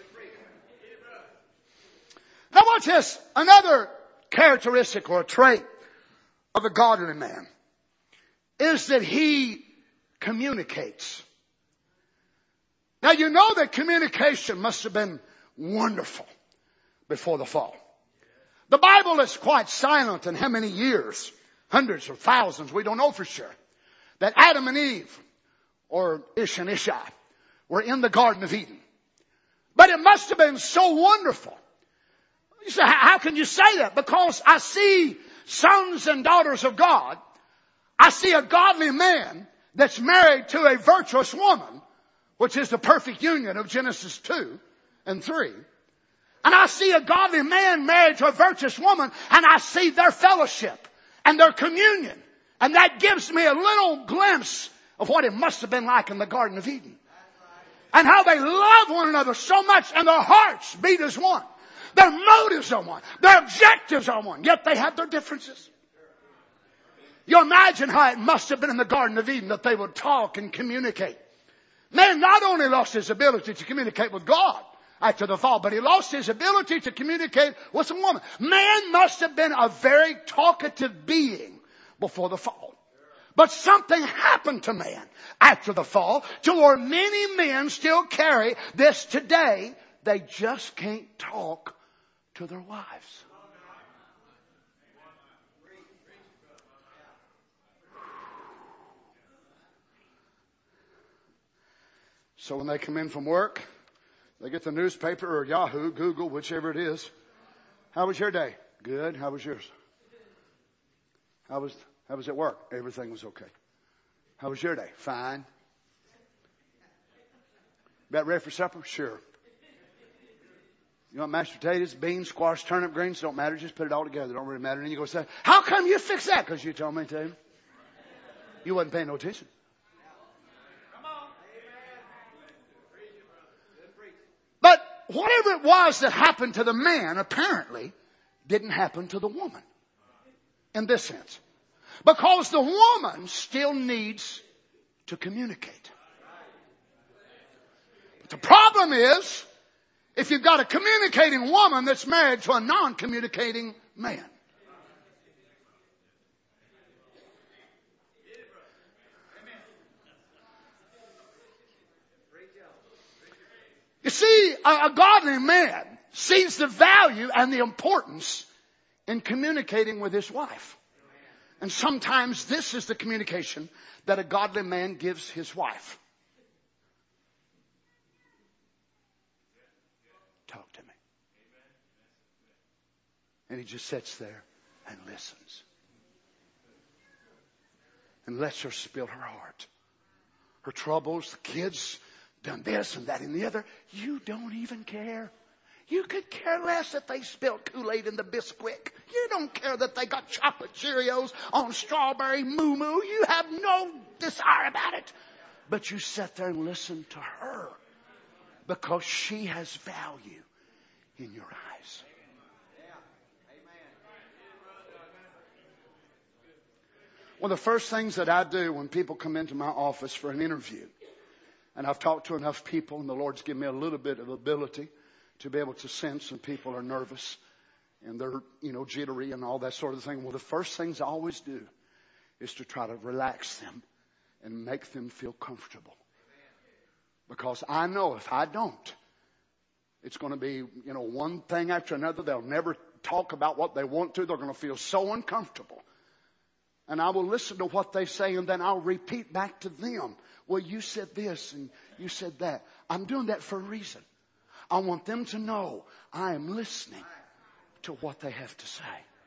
Now watch this. Another characteristic or trait of a godly man is that he communicates. Now you know that communication must have been wonderful before the fall. The Bible is quite silent in how many years, hundreds or thousands, we don't know for sure, that Adam and Eve, or Ish and Ishai, were in the Garden of Eden. But it must have been so wonderful. You say, how can you say that? Because I see sons and daughters of God. I see a godly man that's married to a virtuous woman, which is the perfect union of Genesis two and three. And I see a godly man married to a virtuous woman, and I see their fellowship and their communion. And that gives me a little glimpse of what it must have been like in the Garden of Eden. And how they love one another so much, and their hearts beat as one. Their motives are one. Their objectives are one. Yet they have their differences. You imagine how it must have been in the Garden of Eden that they would talk and communicate. Man not only lost his ability to communicate with God after the fall, but he lost his ability to communicate with a woman. Man must have been a very talkative being before the fall. But something happened to man after the fall to where many men still carry this today. They just can't talk to their wives. So when they come in from work, they get the newspaper or Yahoo, Google, whichever it is. How was your day? Good. How was yours? How was, how was it work? Everything was okay. How was your day? Fine. About ready for supper? Sure. You want mashed potatoes, beans, squash, turnip, greens? Don't matter. Just put it all together. Don't really matter. And you go say, how come you fix that? Because you told me to. You wasn't paying no attention. But whatever it was that happened to the man, apparently, didn't happen to the woman. In this sense. Because the woman still needs to communicate. But the problem is, if you've got a communicating woman that's married to a non-communicating man. You see, a, a godly man sees the value and the importance in communicating with his wife. And sometimes this is the communication that a godly man gives his wife. Talk to me. And he just sits there and listens. And lets her spill her heart. Her troubles, the kids done this and that and the other. You don't even care. You could care less if they spilled Kool-Aid in the Bisquick. You don't care that they got chocolate Cheerios on strawberry moo moo. You have no desire about it. But you sit there and listen to her because she has value in your eyes. One of the first things that I do when people come into my office for an interview, and I've talked to enough people, and the Lord's given me a little bit of ability to be able to sense when people are nervous and they're, you know, jittery and all that sort of thing. Well, the first things I always do is to try to relax them and make them feel comfortable. Because I know if I don't, it's going to be, you know, one thing after another. They'll never talk about what they want to. They're going to feel so uncomfortable. And I will listen to what they say, and then I'll repeat back to them. Well, you said this and you said that. I'm doing that for a reason. I want them to know I am listening to what they have to say.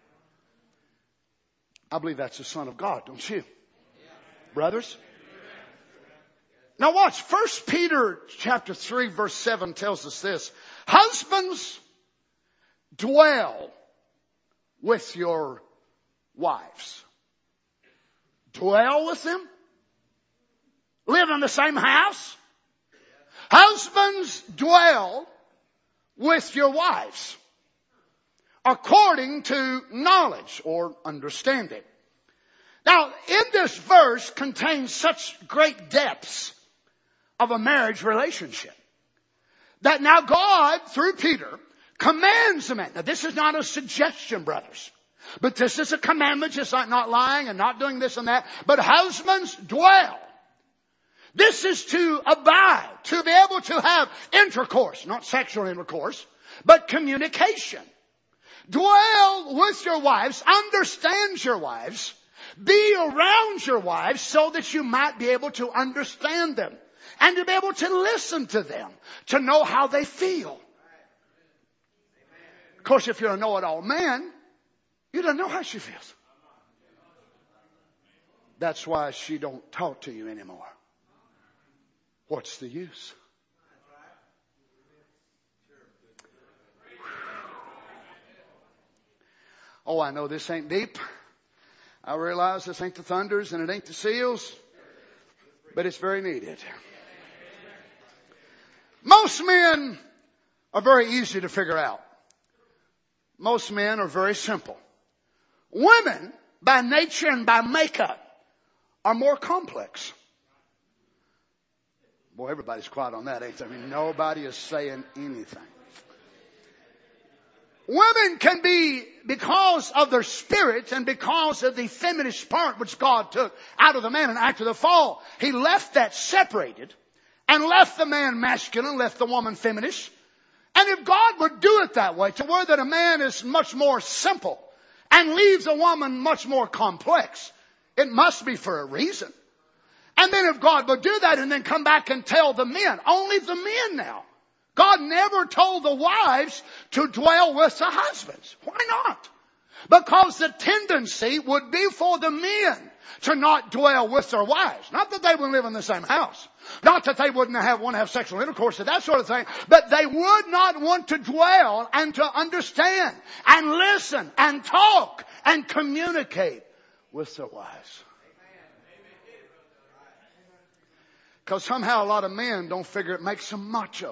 I believe that's the Son of God, don't you? Brothers? Now watch. First Peter chapter three verse seven tells us this. Husbands, dwell with your wives. Dwell with them? Live in the same house? Husbands, dwell with your wives according to knowledge or understanding. Now, in this verse contains such great depths of a marriage relationship that now God, through Peter, commands the man. Now, this is not a suggestion, brothers, but this is a commandment, just like not lying and not doing this and that. But husbands, dwell. This is to abide, to be able to have intercourse, not sexual intercourse, but communication. Dwell with your wives, understand your wives, be around your wives so that you might be able to understand them and to be able to listen to them, to know how they feel. Of course, if you're a know-it-all man, you don't know how she feels. That's why she don't talk to you anymore. What's the use? Oh, I know this ain't deep. I realize this ain't the Thunders and it ain't the Seals, but it's very needed. Most men are very easy to figure out. Most men are very simple. Women, by nature and by makeup, are more complex. Boy, everybody's quiet on that, ain't they? I mean, nobody is saying anything. Women can be, because of their spirit and because of the feminist part which God took out of the man, and after the fall, He left that separated and left the man masculine, left the woman feminist. And if God would do it that way, to where that a man is much more simple and leaves a woman much more complex, it must be for a reason. And then if God would do that and then come back and tell the men, only the men now. God never told the wives to dwell with the husbands. Why not? Because the tendency would be for the men to not dwell with their wives. Not that they wouldn't live in the same house. Not that they wouldn't have, want to have sexual intercourse or that sort of thing. But they would not want to dwell and to understand and listen and talk and communicate with their wives. Because somehow a lot of men don't figure it makes them macho.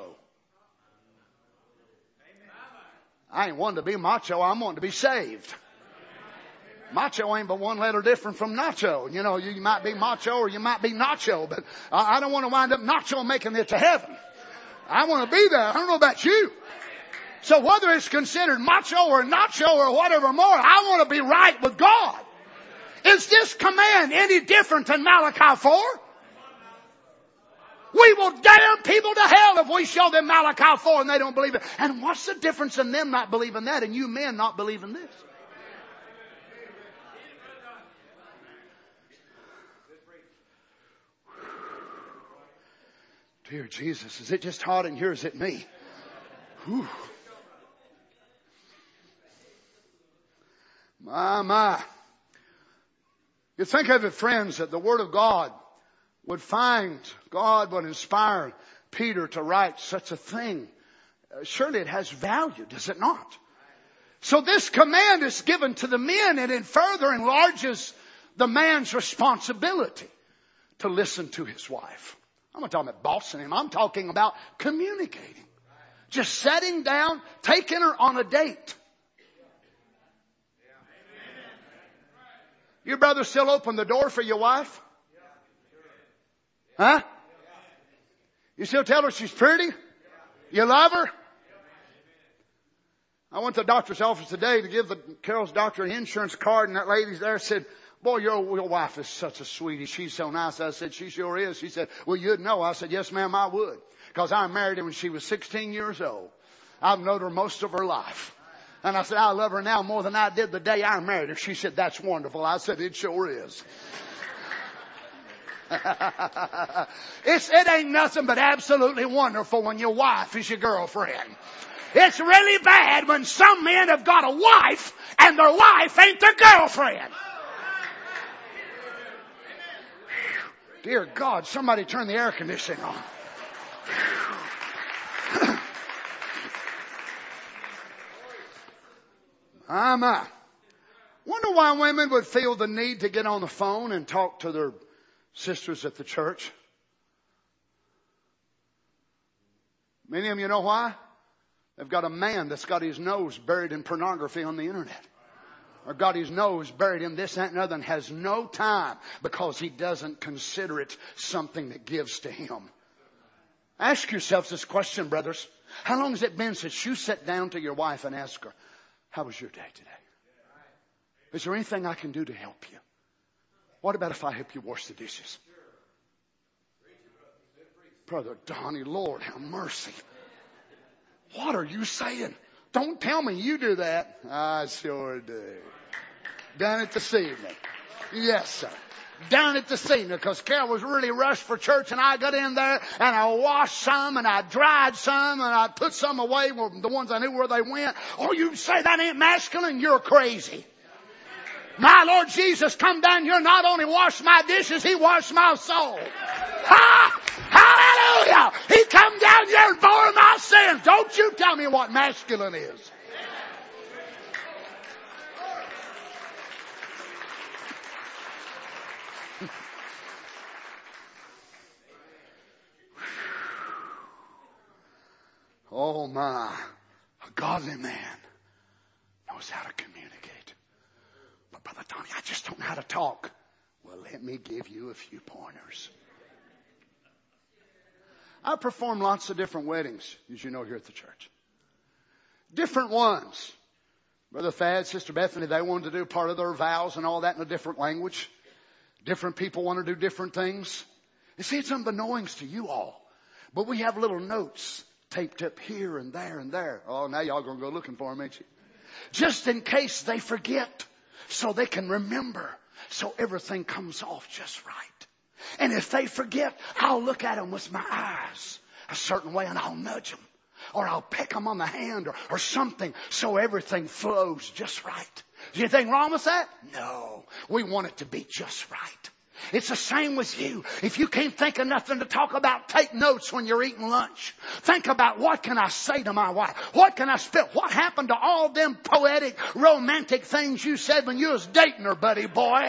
I ain't wanting to be macho. I'm wanting to be saved. Macho ain't but one letter different from nacho. You know, you might be macho or you might be nacho, but I don't want to wind up nacho making it to heaven. I want to be there. I don't know about you. So whether it's considered macho or nacho or whatever more, I want to be right with God. Is this command any different than Malachi four? We will damn people to hell if we show them Malachi four and they don't believe it. And what's the difference in them not believing that and you men not believing this? Dear Jesus, is it just hot in here or is it me? Whew. My, my. You think of it, friends, that the Word of God would find, God would inspire Peter to write such a thing. Uh, surely it has value, does it not? So this command is given to the men, and it further enlarges the man's responsibility to listen to his wife. I'm not talking about bossing him. I'm talking about communicating. Just sitting down, taking her on a date. Your brother still open the door for your wife? Huh? You still tell her she's pretty? You love her? I went to the doctor's office today to give the Carol's doctor an insurance card, and that lady there said, boy, your, your wife is such a sweetie. She's so nice. I said, she sure is. She said, well, you'd know. I said, yes, ma'am, I would. Because I married her when she was sixteen years old. I've known her most of her life. And I said, I love her now more than I did the day I married her. She said, that's wonderful. I said, it sure is. it's, it ain't nothing but absolutely wonderful when your wife is your girlfriend. It's really bad when some men have got a wife and their wife ain't their girlfriend. Dear God, somebody turn the air conditioning on. I'm uh, wonder why women would feel the need to get on the phone and talk to their sisters at the church. Many of them, you know why? They've got a man that's got his nose buried in pornography on the internet. Or got his nose buried in this, that, and other, and has no time because he doesn't consider it something that gives to him. Ask yourselves this question, brothers. How long has it been since you sat down to your wife and asked her, how was your day today? Is there anything I can do to help you? What about if I help you wash the dishes? Brother Donnie, Lord, have mercy. What are you saying? Don't tell me you do that. I sure do. Done it this evening. Yes, sir. Done it this evening because Carol was really rushed for church and I got in there and I washed some and I dried some and I put some away, the ones I knew where they went. Oh, you say that ain't masculine? You're crazy. My Lord Jesus come down here, not only washed my dishes, He washed my soul. Ha! Hallelujah! He come down here and bore my sins. Don't you tell me what masculine is. Oh my, a godly man knows how to communicate. But Brother Donnie, I just don't know how to talk. Well, let me give you a few pointers. I perform lots of different weddings, as you know, here at the church. Different ones. Brother Thad, Sister Bethany, they wanted to do part of their vows and all that in a different language. Different people want to do different things. You see, it's unbeknownst to you all. But we have little notes taped up here and there and there. Oh, now y'all going to go looking for them, ain't you? Just in case they forget, so they can remember, so everything comes off just right. And if they forget, I'll look at them with my eyes a certain way and I'll nudge them. Or I'll peck them on the hand or, or something so everything flows just right. Is anything wrong with that? No. We want it to be just right. It's the same with you. If you can't think of nothing to talk about, take notes when you're eating lunch. Think about, what can I say to my wife? What can I spit? What happened to all them poetic, romantic things you said when you was dating her, buddy boy?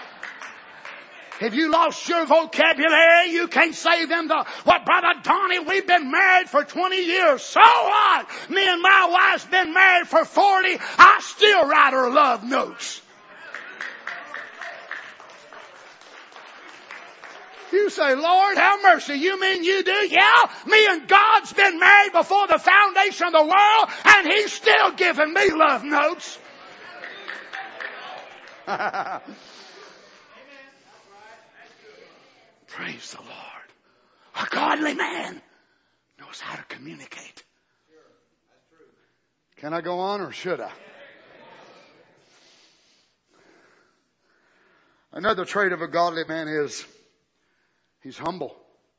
If you lost your vocabulary, you can't say them the, what, Brother Donnie, we've been married for twenty years. So what? Me and my wife's been married for forty. I still write her love notes. You say, Lord, have mercy. You mean you do? Yeah, me and God's been married before the foundation of the world, and He's still giving me love notes. Praise the Lord. A godly man knows how to communicate. Can I go on or should I? Another trait of a godly man is he's humble.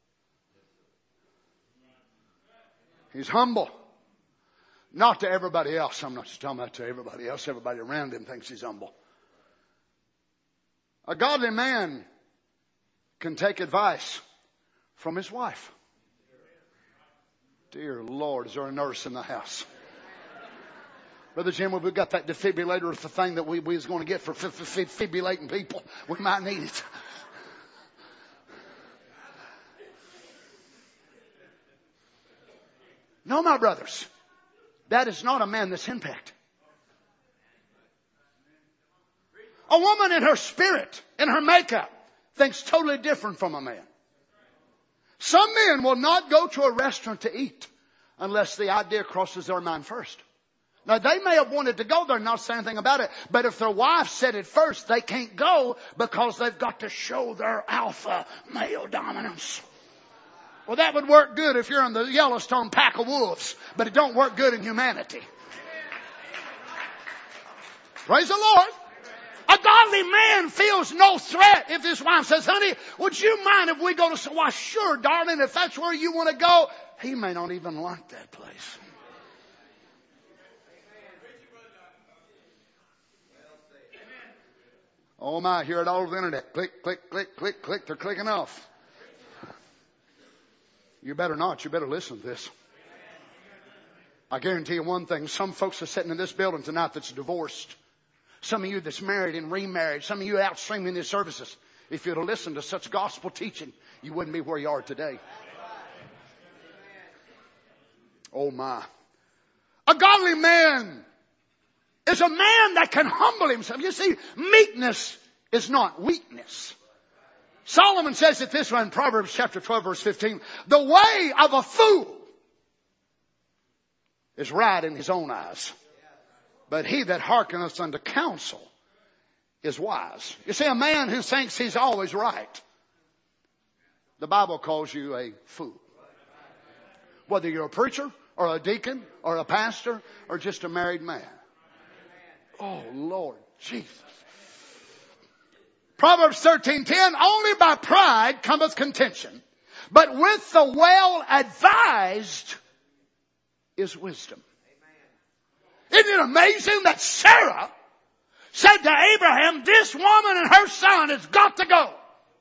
He's humble. Not to everybody else. I'm not just talking about to everybody else. Everybody around him thinks he's humble. A godly man can take advice from his wife. Dear Lord, is there a nurse in the house? Brother Jim, we've got that defibrillator, the thing that we, we was going to get for defibrillating people. We might need it. No, my brothers. That is not a man that's henpecked. A woman in her spirit, in her makeup, thinks totally different from a man. Some men will not go to a restaurant to eat unless the idea crosses their mind first. Now, they may have wanted to go there and not say anything about it, but if their wife said it first, they can't go because they've got to show their alpha male dominance. Well, that would work good if you're in the Yellowstone pack of wolves, but it don't work good in humanity. Praise the Lord. A godly man feels no threat if his wife says, honey, would you mind if we go to... Why, sure, darling, if that's where you want to go. He may not even like that place. Oh my, I hear it all over the internet. Click, click, click, click, click. They're clicking off. You better not. You better listen to this. I guarantee you one thing. Some folks are sitting in this building tonight that's divorced. Some of you that's married and remarried. Some of you out streaming these services. If you'd have listened to such gospel teaching, you wouldn't be where you are today. Oh my. A godly man is a man that can humble himself. You see, meekness is not weakness. Solomon says it this way in Proverbs chapter twelve verse fifteen. The way of a fool is right in his own eyes. But he that hearkeneth unto counsel is wise. You see, a man who thinks he's always right, the Bible calls you a fool. Whether you're a preacher or a deacon or a pastor or just a married man. Oh, Lord Jesus. Proverbs thirteen ten, only by pride cometh contention, but with the well advised is wisdom. Isn't it amazing that Sarah said to Abraham, this woman and her son has got to go.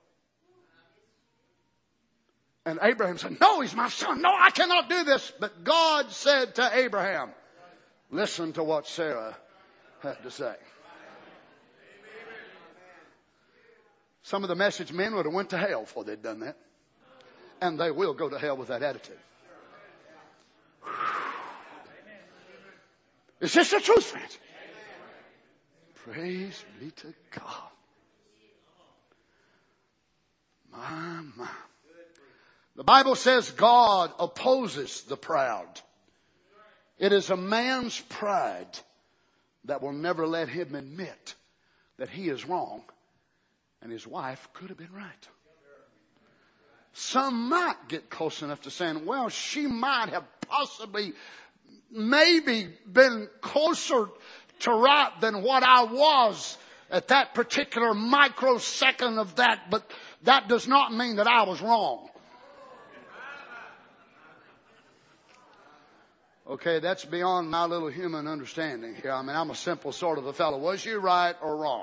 And Abraham said, no, he's my son. No, I cannot do this. But God said to Abraham, listen to what Sarah had to say. Some of the message men would have went to hell before they'd done that. And they will go to hell with that attitude. Is this the truth, friends? Praise be to God. My, my. The Bible says God opposes the proud. It is a man's pride that will never let him admit that he is wrong and his wife could have been right. Some might get close enough to saying, well, she might have possibly maybe been closer to right than what I was at that particular microsecond of that, but that does not mean that I was wrong. Okay, that's beyond my little human understanding here. I mean, I'm a simple sort of a fellow. Was you right or wrong?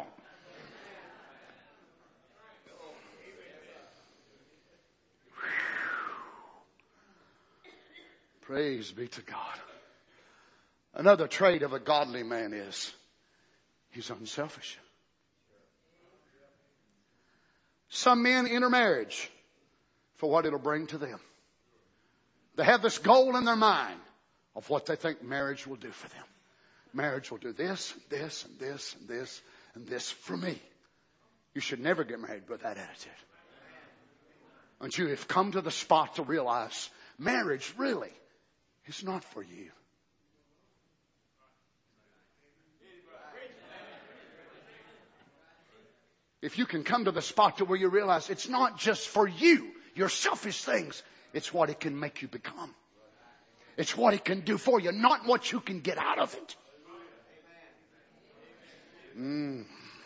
Praise be to God. Another trait of a godly man is he's unselfish. Some men enter marriage for what it'll bring to them. They have this goal in their mind of what they think marriage will do for them. Marriage will do this, this, and this, and this, and this for me. You should never get married with that attitude. Until you have come to the spot to realize marriage really is not for you. If you can come to the spot to where you realize it's not just for you, your selfish things, it's what it can make you become. It's what it can do for you, not what you can get out of it. Mm.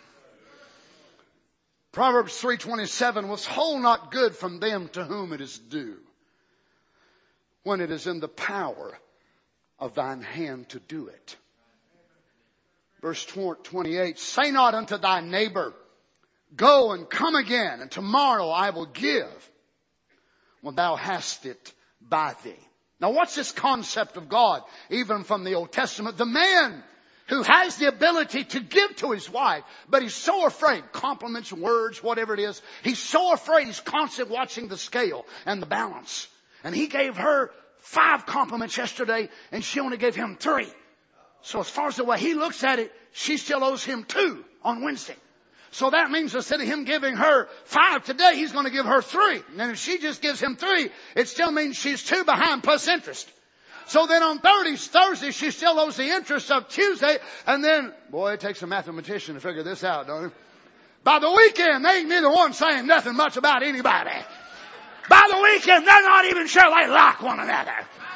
Proverbs three twenty-seven, withhold not good from them to whom it is due, when it is in the power of thine hand to do it. Verse twenty-eight, say not unto thy neighbor, go and come again, and tomorrow I will give, when thou hast it by thee. Now what's this concept of God, even from the Old Testament? The man who has the ability to give to his wife, but he's so afraid, compliments, words, whatever it is, he's so afraid he's constantly watching the scale and the balance. And he gave her five compliments yesterday, and she only gave him three. So as far as the way he looks at it, she still owes him two on Wednesday. So that means instead of him giving her five today, he's going to give her three. And if she just gives him three, it still means she's two behind plus interest. So then on Thursday, Thursday, she still owes the interest of Tuesday. And then, boy, it takes a mathematician to figure this out, don't it? By the weekend, they ain't neither one saying nothing much about anybody. By the weekend, they're not even sure they like one another.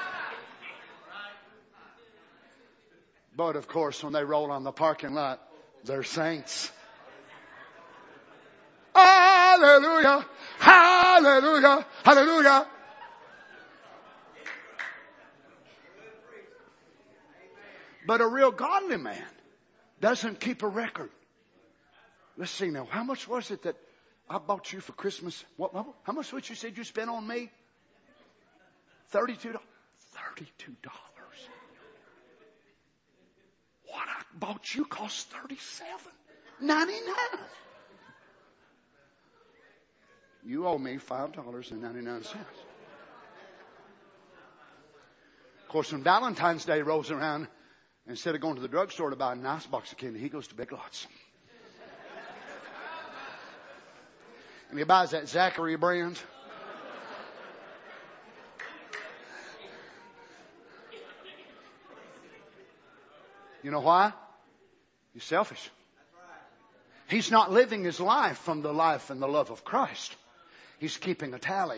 But of course, when they roll on the parking lot, they're saints. Hallelujah! Hallelujah! Hallelujah! But a real godly man doesn't keep a record. Let's see now. How much was it that I bought you for Christmas? What? How much was you said you spent on me? Thirty-two dollars. Thirty-two dollars. What I bought you cost thirty-seven ninety-nine. You owe me five dollars and ninety-nine cents. Of course, when Valentine's Day rolls around, instead of going to the drugstore to buy a nice box of candy, he goes to Big Lots. And he buys that Zachary brand. You know why? He's selfish. He's not living his life from the life and the love of Christ. He's keeping a tally.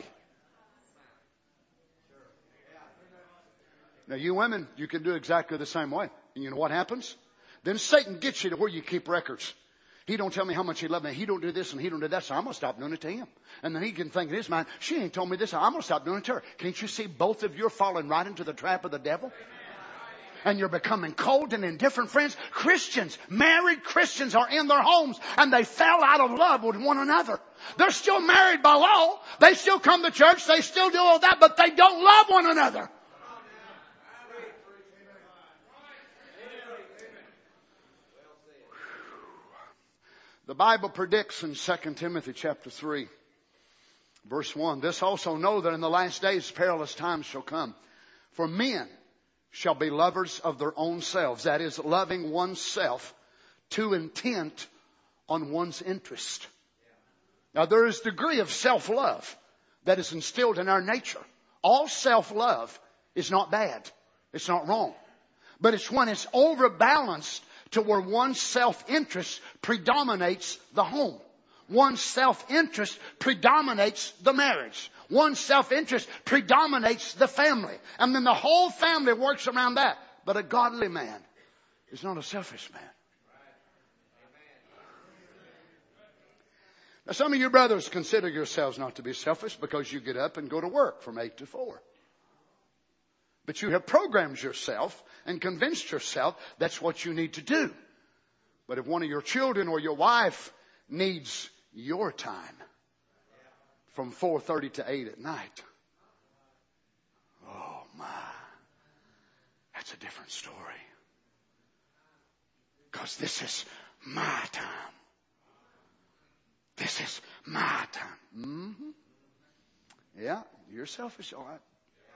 Now you women, you can do exactly the same way. And you know what happens? Then Satan gets you to where you keep records. He don't tell me how much he loves me. He don't do this and he don't do that. So I'm going to stop doing it to him. And then he can think in his mind, she ain't told me this. I'm going to stop doing it to her. Can't you see both of you are falling right into the trap of the devil? And you're becoming cold and indifferent. Friends, Christians, married Christians are in their homes and they fell out of love with one another. They're still married by law. They still come to church. They still do all that, but they don't love one another. The Bible predicts in Second Timothy chapter three, verse one, this also know that in the last days perilous times shall come. For men shall be lovers of their own selves. That is, loving oneself to intent on one's interest. Now there is a degree of self-love that is instilled in our nature. All self-love is not bad. It's not wrong. But it's when it's overbalanced to where one's self-interest predominates the home. One's self-interest predominates the marriage. One's self-interest predominates the family. And then the whole family works around that. But a godly man is not a selfish man. Now, some of you brothers consider yourselves not to be selfish because you get up and go to work from eight to four. But you have programmed yourself and convinced yourself that's what you need to do. But if one of your children or your wife needs your time from four thirty to eight at night, oh my, that's a different story. Because this is my time. This is my time. Mm-hmm. Yeah, you're selfish, all right.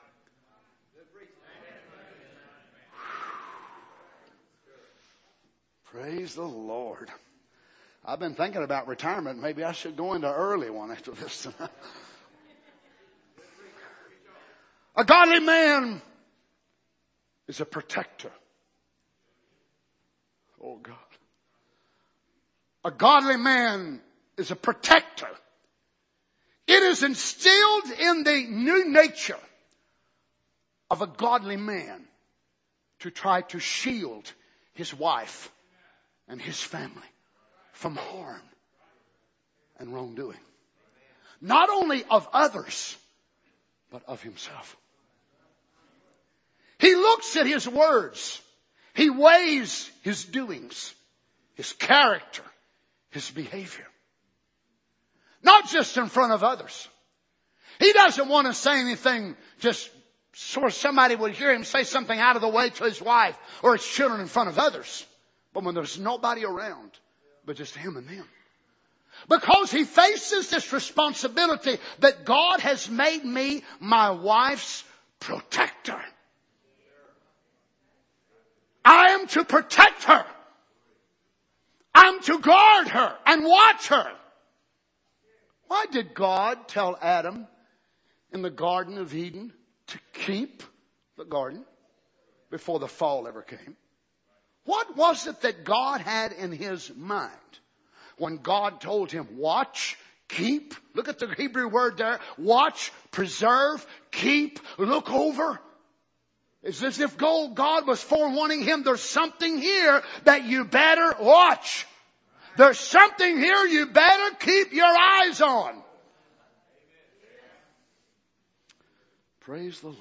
Praise the Lord. I've been thinking about retirement. Maybe I should go into an early one after this tonight. A godly man is a protector. Oh God. A godly man is a protector. It is instilled in the new nature of a godly man to try to shield his wife and his family from harm and wrongdoing. Not only of others, but of himself. He looks at his words. He weighs his doings, his character, his behavior. Not just in front of others. He doesn't want to say anything just so somebody would hear him say something out of the way to his wife or his children in front of others. But when there's nobody around but just him and them. Because he faces this responsibility that God has made me my wife's protector. I am to protect her. I'm to guard her and watch her. Why did God tell Adam in the Garden of Eden to keep the garden before the fall ever came? What was it that God had in his mind when God told him, watch, keep? Look at the Hebrew word there. Watch, preserve, keep, look over. It's as if God was forewarning him, there's something here that you better watch. There's something here you better keep your eyes on. Praise the Lord.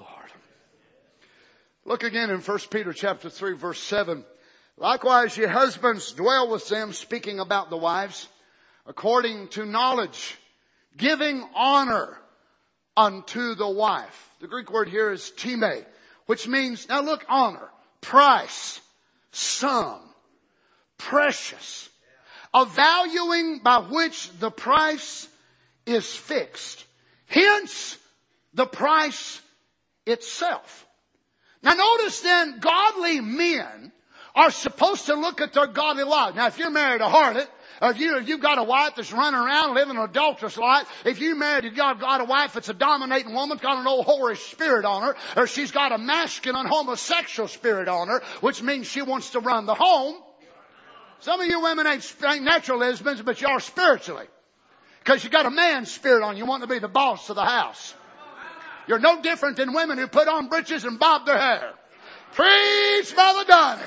Look again in First Peter chapter three, verse seven. Likewise, ye husbands, dwell with them, speaking about the wives, according to knowledge, giving honor unto the wife. The Greek word here is time, which means, now look, honor, price, sum, precious. A valuing by which the price is fixed. Hence, the price itself. Now notice then, godly men are supposed to look at their godly wives. Now if you're married a harlot, or if, you, if you've got a wife that's running around living an adulterous life, if you married, you've got, got a wife that's a dominating woman, got an old whorish spirit on her, or she's got a masculine homosexual spirit on her, which means she wants to run the home. Some of you women ain't, ain't natural lesbians, but you are spiritually. Because you got a man's spirit on you. You want to be the boss of the house. You're no different than women who put on breeches and bob their hair. Preach, Brother Donnie.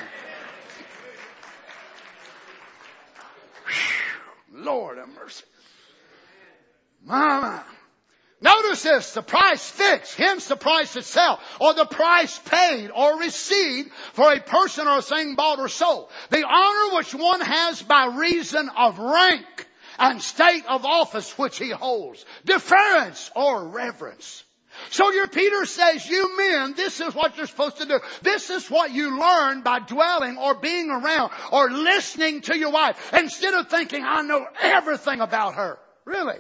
Lord have mercy. Mama. Notice this, the price fixed, hence the price itself, or the price paid or received for a person or a thing bought or sold. The honor which one has by reason of rank and state of office which he holds. Deference or reverence. So your Peter says, you men, this is what you're supposed to do. This is what you learn by dwelling or being around or listening to your wife. Instead of thinking, I know everything about her. Really?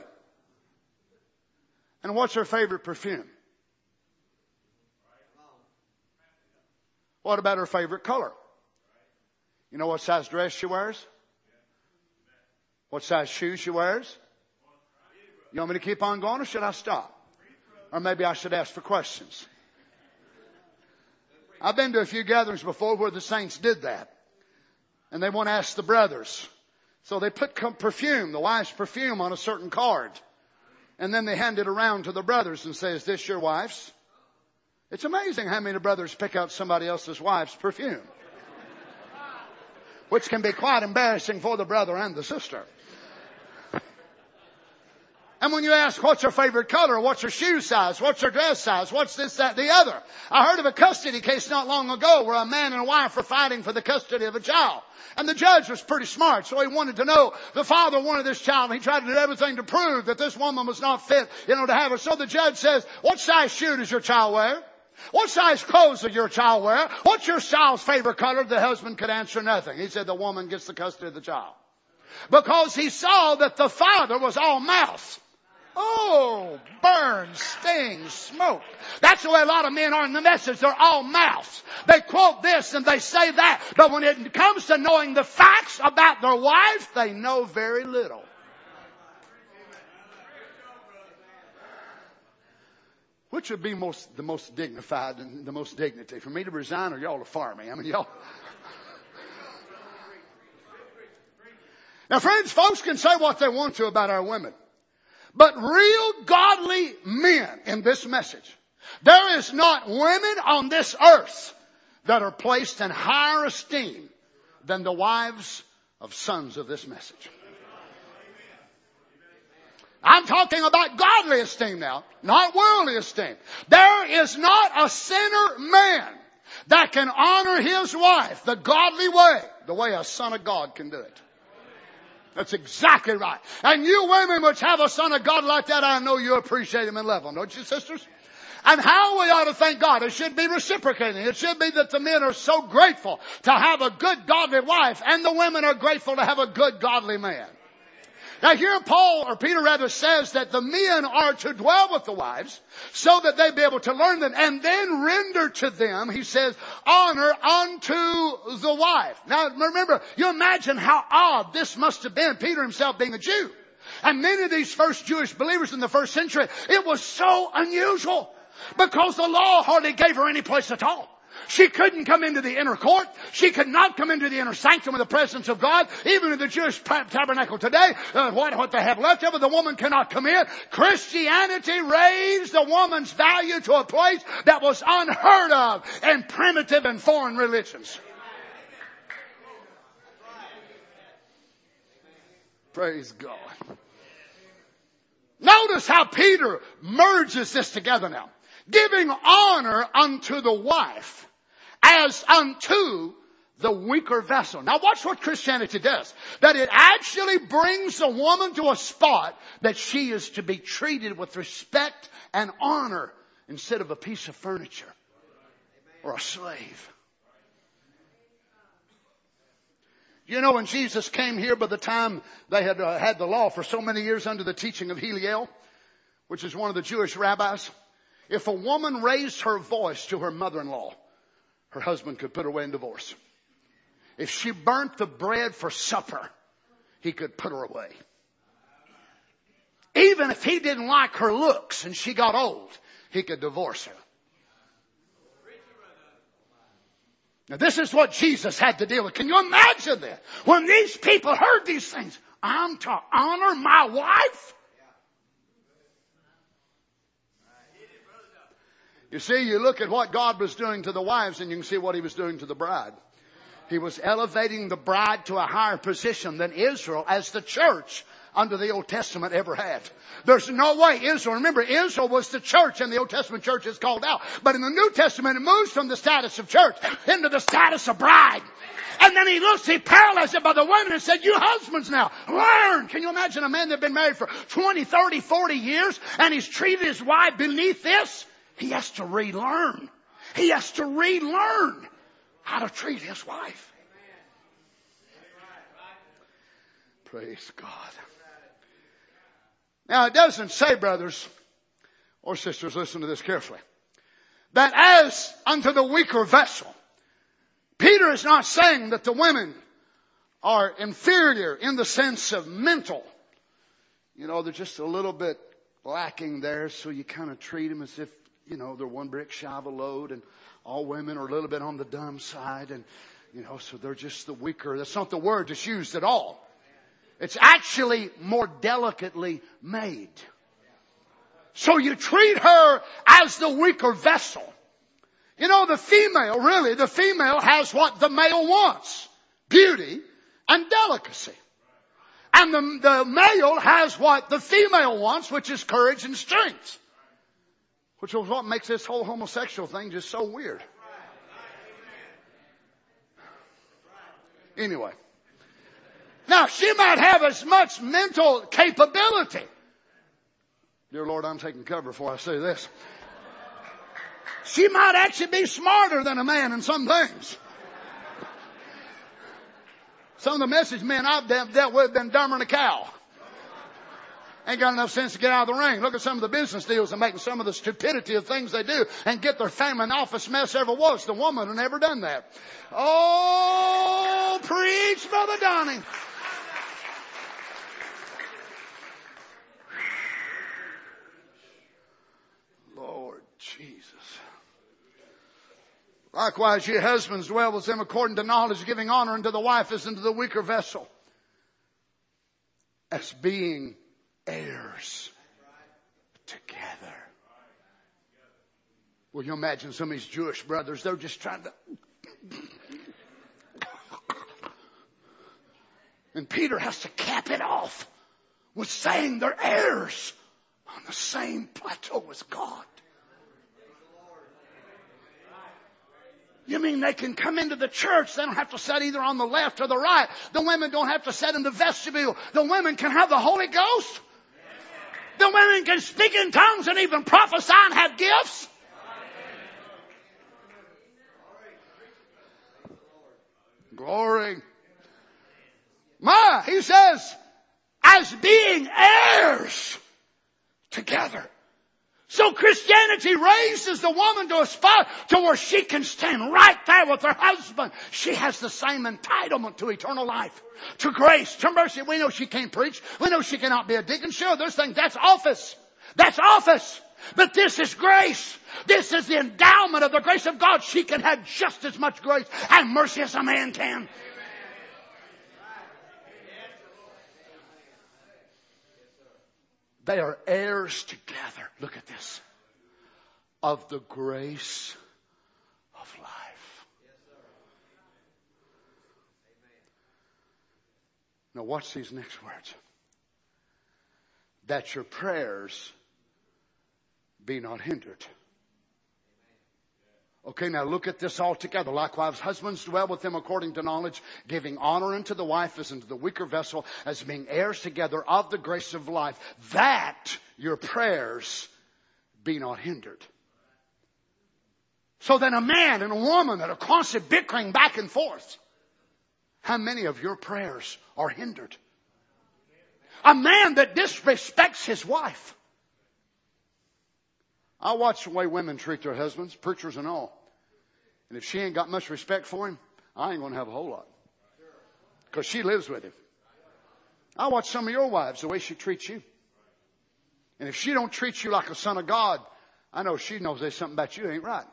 And what's her favorite perfume? What about her favorite color? You know what size dress she wears? What size shoes she wears? You want me to keep on going or should I stop? Or maybe I should ask for questions. I've been to a few gatherings before where the saints did that. And they want to ask the brothers. So they put perfume, the wife's perfume, on a certain card. And then they hand it around to the brothers and say, is this your wife's? It's amazing how many brothers pick out somebody else's wife's perfume. Which can be quite embarrassing for the brother and the sister. And when you ask, what's her favorite color? What's her shoe size? What's her dress size? What's this, that, the other? I heard of a custody case not long ago where a man and a wife were fighting for the custody of a child. And the judge was pretty smart, so he wanted to know. The father wanted this child, and he tried to do everything to prove that this woman was not fit, you know, to have her. So the judge says, what size shoe does your child wear? What size clothes does your child wear? What's your child's favorite color? The husband could answer nothing. He said the woman gets the custody of the child. Because he saw that the father was all mouth. Oh, burn, sting, smoke. That's the way a lot of men are in the message. They're all mouths. They quote this and they say that. But when it comes to knowing the facts about their wife, they know very little. Which would be most, the most dignified and the most dignity? For me to resign or y'all to fire me? I mean, y'all. Now, friends, folks can say what they want to about our women. But real godly men in this message, there is not women on this earth that are placed in higher esteem than the wives of sons of this message. I'm talking about godly esteem now, not worldly esteem. There is not a sinner man that can honor his wife the godly way, the way a son of God can do it. That's exactly right. And you women which have a son of God like that, I know you appreciate him and love him, don't you, sisters? And how we ought to thank God. It should be reciprocating. It should be that the men are so grateful to have a good godly wife, and the women are grateful to have a good godly man. Now here Paul, or Peter rather, says that the men are to dwell with the wives so that they be able to learn them and then render to them, he says, honor unto the wife. Now remember, you imagine how odd this must have been, Peter himself being a Jew. And many of these first Jewish believers in the first century, it was so unusual because the law hardly gave her any place at all. She couldn't come into the inner court. She could not come into the inner sanctum of the presence of God. Even in the Jewish tabernacle today, uh, what, what they have left of it, the woman cannot come in. Christianity raised the woman's value to a place that was unheard of in primitive and foreign religions. Praise God. Notice how Peter merges this together now. Giving honor unto the wife as unto the weaker vessel. Now watch what Christianity does. That it actually brings the woman to a spot that she is to be treated with respect and honor instead of a piece of furniture or a slave. You know, when Jesus came here, by the time they had uh, had the law for so many years under the teaching of Hillel, which is one of the Jewish rabbis, if a woman raised her voice to her mother-in-law, her husband could put her away in divorce. If she burnt the bread for supper, he could put her away. Even if he didn't like her looks and she got old, he could divorce her. Now this is what Jesus had to deal with. Can you imagine that? When these people heard these things, I'm to honor my wife? You see, you look at what God was doing to the wives and you can see what he was doing to the bride. He was elevating the bride to a higher position than Israel as the church under the Old Testament ever had. There's no way Israel, remember Israel was the church and the Old Testament church is called out. But in the New Testament it moves from the status of church into the status of bride. And then he looks, he parallels it by the women and said, you husbands now, learn. Can you imagine a man that had been married for twenty, thirty, forty years and he's treated his wife beneath this? He has to relearn. He has to relearn how to treat his wife. Praise God. Now it doesn't say, brothers or sisters, listen to this carefully, that as unto the weaker vessel, Peter is not saying that the women are inferior in the sense of mental. You know, they're just a little bit lacking there, so you kind of treat them as if, you know, they're one brick shy of a load, and all women are a little bit on the dumb side, and, you know, so they're just the weaker. That's not the word that's used at all. It's actually more delicately made. So you treat her as the weaker vessel. You know, the female, really, the female has what the male wants. Beauty and delicacy. And the, the male has what the female wants, which is courage and strength. Which is what makes this whole homosexual thing just so weird. Anyway. Now, she might have as much mental capability. Dear Lord, I'm taking cover before I say this. She might actually be smarter than a man in some things. Some of the message men I've dealt with have been dumber than a cow. Ain't got enough sense to get out of the ring. Look at some of the business deals and making some of the stupidity of things they do and get their family and office mess ever was. The woman who never done that. Oh, preach, Brother Donnie. Lord Jesus. Likewise, ye husbands, dwell with them according to knowledge, giving honor unto the wife as unto the weaker vessel, as being heirs together. Well, you imagine some of these Jewish brothers, they're just trying to... And Peter has to cap it off with saying they're heirs on the same plateau as God. You mean they can come into the church? They don't have to sit either on the left or the right. The women don't have to sit in the vestibule. The women can have the Holy Ghost. The women can speak in tongues and even prophesy and have gifts. Glory. My, he says, as being heirs together. So Christianity raises the woman to a spot to where she can stand right there with her husband. She has the same entitlement to eternal life, to grace, to mercy. We know she can't preach. We know she cannot be a deacon. Sure, there's things. That's office. That's office. But this is grace. This is the endowment of the grace of God. She can have just as much grace and mercy as a man can. They are heirs together. Look at this. Of the grace of life. Now watch these next words. That your prayers be not hindered. Okay, now look at this all together. Likewise, husbands, dwell with them according to knowledge, giving honor unto the wife as unto the weaker vessel, as being heirs together of the grace of life, that your prayers be not hindered. So then a man and a woman that are constantly bickering back and forth, how many of your prayers are hindered? A man that disrespects his wife. I watch the way women treat their husbands, preachers and all. And if she ain't got much respect for him, I ain't going to have a whole lot. Because she lives with him. I watch some of your wives, the way she treats you. And if she don't treat you like a son of God, I know she knows there's something about you that ain't right.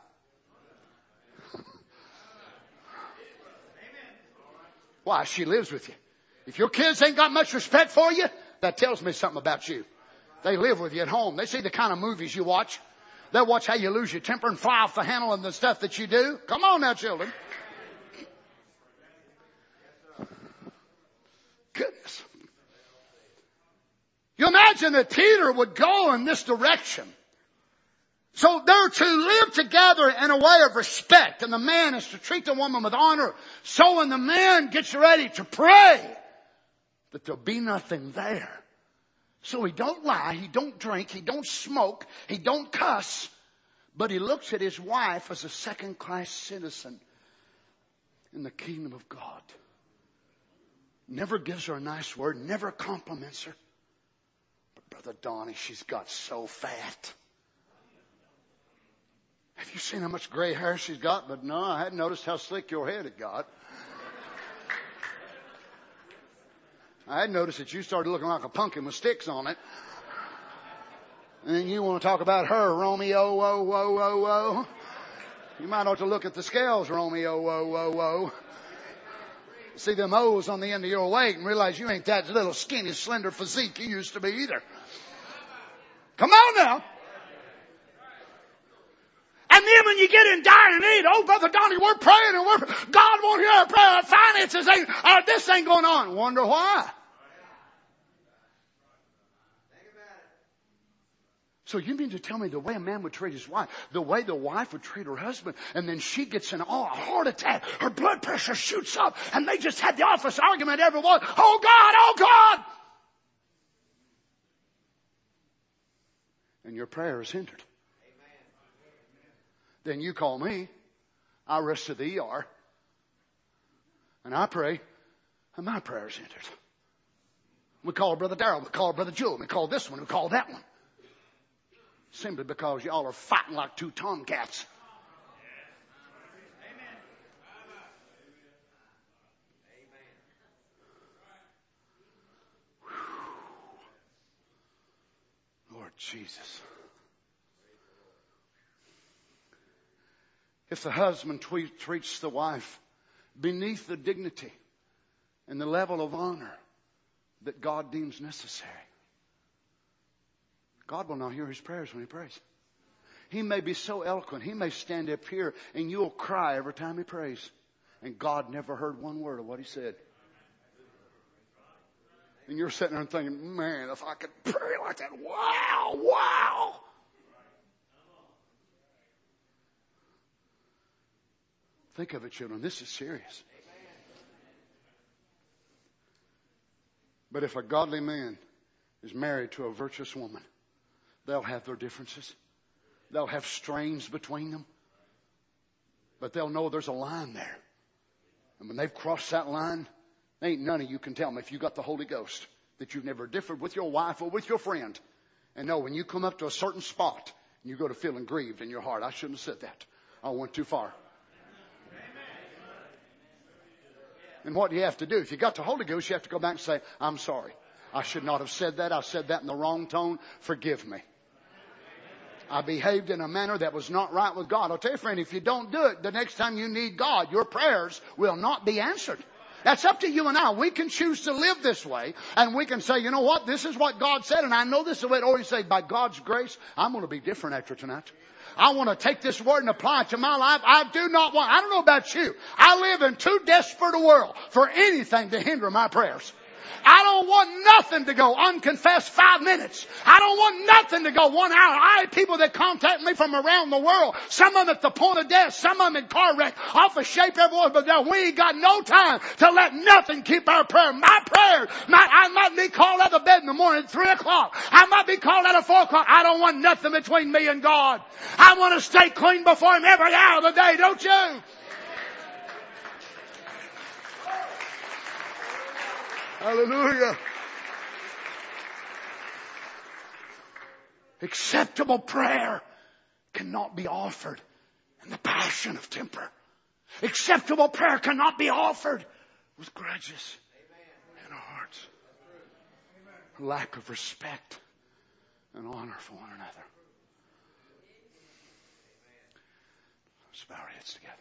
Why? She lives with you. If your kids ain't got much respect for you, that tells me something about you. They live with you at home. They see the kind of movies you watch. They'll watch how you lose your temper and fly off the handle and the stuff that you do. Come on now, children. Goodness. You imagine that Peter would go in this direction. So they're to live together in a way of respect. And the man is to treat the woman with honor. So when the man gets ready to pray, that there'll be nothing there. So he don't lie, he don't drink, he don't smoke, he don't cuss, but he looks at his wife as a second-class citizen in the kingdom of God. Never gives her a nice word, never compliments her. But Brother Donnie, she's got so fat. Have you seen how much gray hair she's got? But no, I hadn't noticed how slick your head had got. I had noticed that you started looking like a pumpkin with sticks on it. And then you want to talk about her, Romeo, whoa, whoa, whoa, whoa. You might ought to look at the scales, Romeo, whoa, whoa, whoa. See them O's on the end of your weight and realize you ain't that little skinny, slender physique you used to be either. Come on now. And then when you get in dire need, oh, Brother Donnie, we're praying and we're, God won't hear our prayer. Our finances ain't, uh, this ain't going on. Wonder why? So you mean to tell me the way a man would treat his wife, the way the wife would treat her husband, and then she gets an oh, a heart attack, her blood pressure shoots up, and they just had the office argument everyone, oh God, oh God! And your prayer is hindered. Then you call me, I rush to the E R, and I pray, and my prayer is hindered. We call Brother Darrell, we call Brother Joe, we call this one, we call that one. Simply because y'all are fighting like two tomcats. Lord Jesus. If the husband tweet, treats the wife beneath the dignity and the level of honor that God deems necessary, God will not hear his prayers when he prays. He may be so eloquent. He may stand up here and you'll cry every time he prays. And God never heard one word of what he said. And you're sitting there and thinking, man, if I could pray like that, wow, wow. Think of it, children. This is serious. But if a godly man is married to a virtuous woman, they'll have their differences. They'll have strains between them. But they'll know there's a line there. And when they've crossed that line, ain't none of you can tell me if you got the Holy Ghost that you've never differed with your wife or with your friend. And no, when you come up to a certain spot, and you go to feeling grieved in your heart, I shouldn't have said that. I went too far. And what do you have to do? If you got the Holy Ghost, you have to go back and say, I'm sorry. I should not have said that. I said that in the wrong tone. Forgive me. I behaved in a manner that was not right with God. I'll tell you, friend, if you don't do it, the next time you need God, your prayers will not be answered. That's up to you and I. We can choose to live this way, and we can say, you know what, this is what God said, and I know this is what, or you say, by God's grace, I'm going to be different after tonight. I want to take this word and apply it to my life. I do not want, I don't know about you, I live in too desperate a world for anything to hinder my prayers. I don't want nothing to go unconfessed five minutes. I don't want nothing to go one hour. I have people that contact me from around the world. Some of them at the point of death. Some of them in car wreck. Off of shape everywhere. But now we ain't got no time to let nothing keep our prayer. My prayer, my, I might be called out of bed in the morning at three o'clock. I might be called out at four o'clock. I don't want nothing between me and God. I want to stay clean before Him every hour of the day. Don't you? Hallelujah. Acceptable prayer cannot be offered in the passion of temper. Acceptable prayer cannot be offered with grudges in our hearts. Lack of respect and honor for one another. Let's bow our heads together.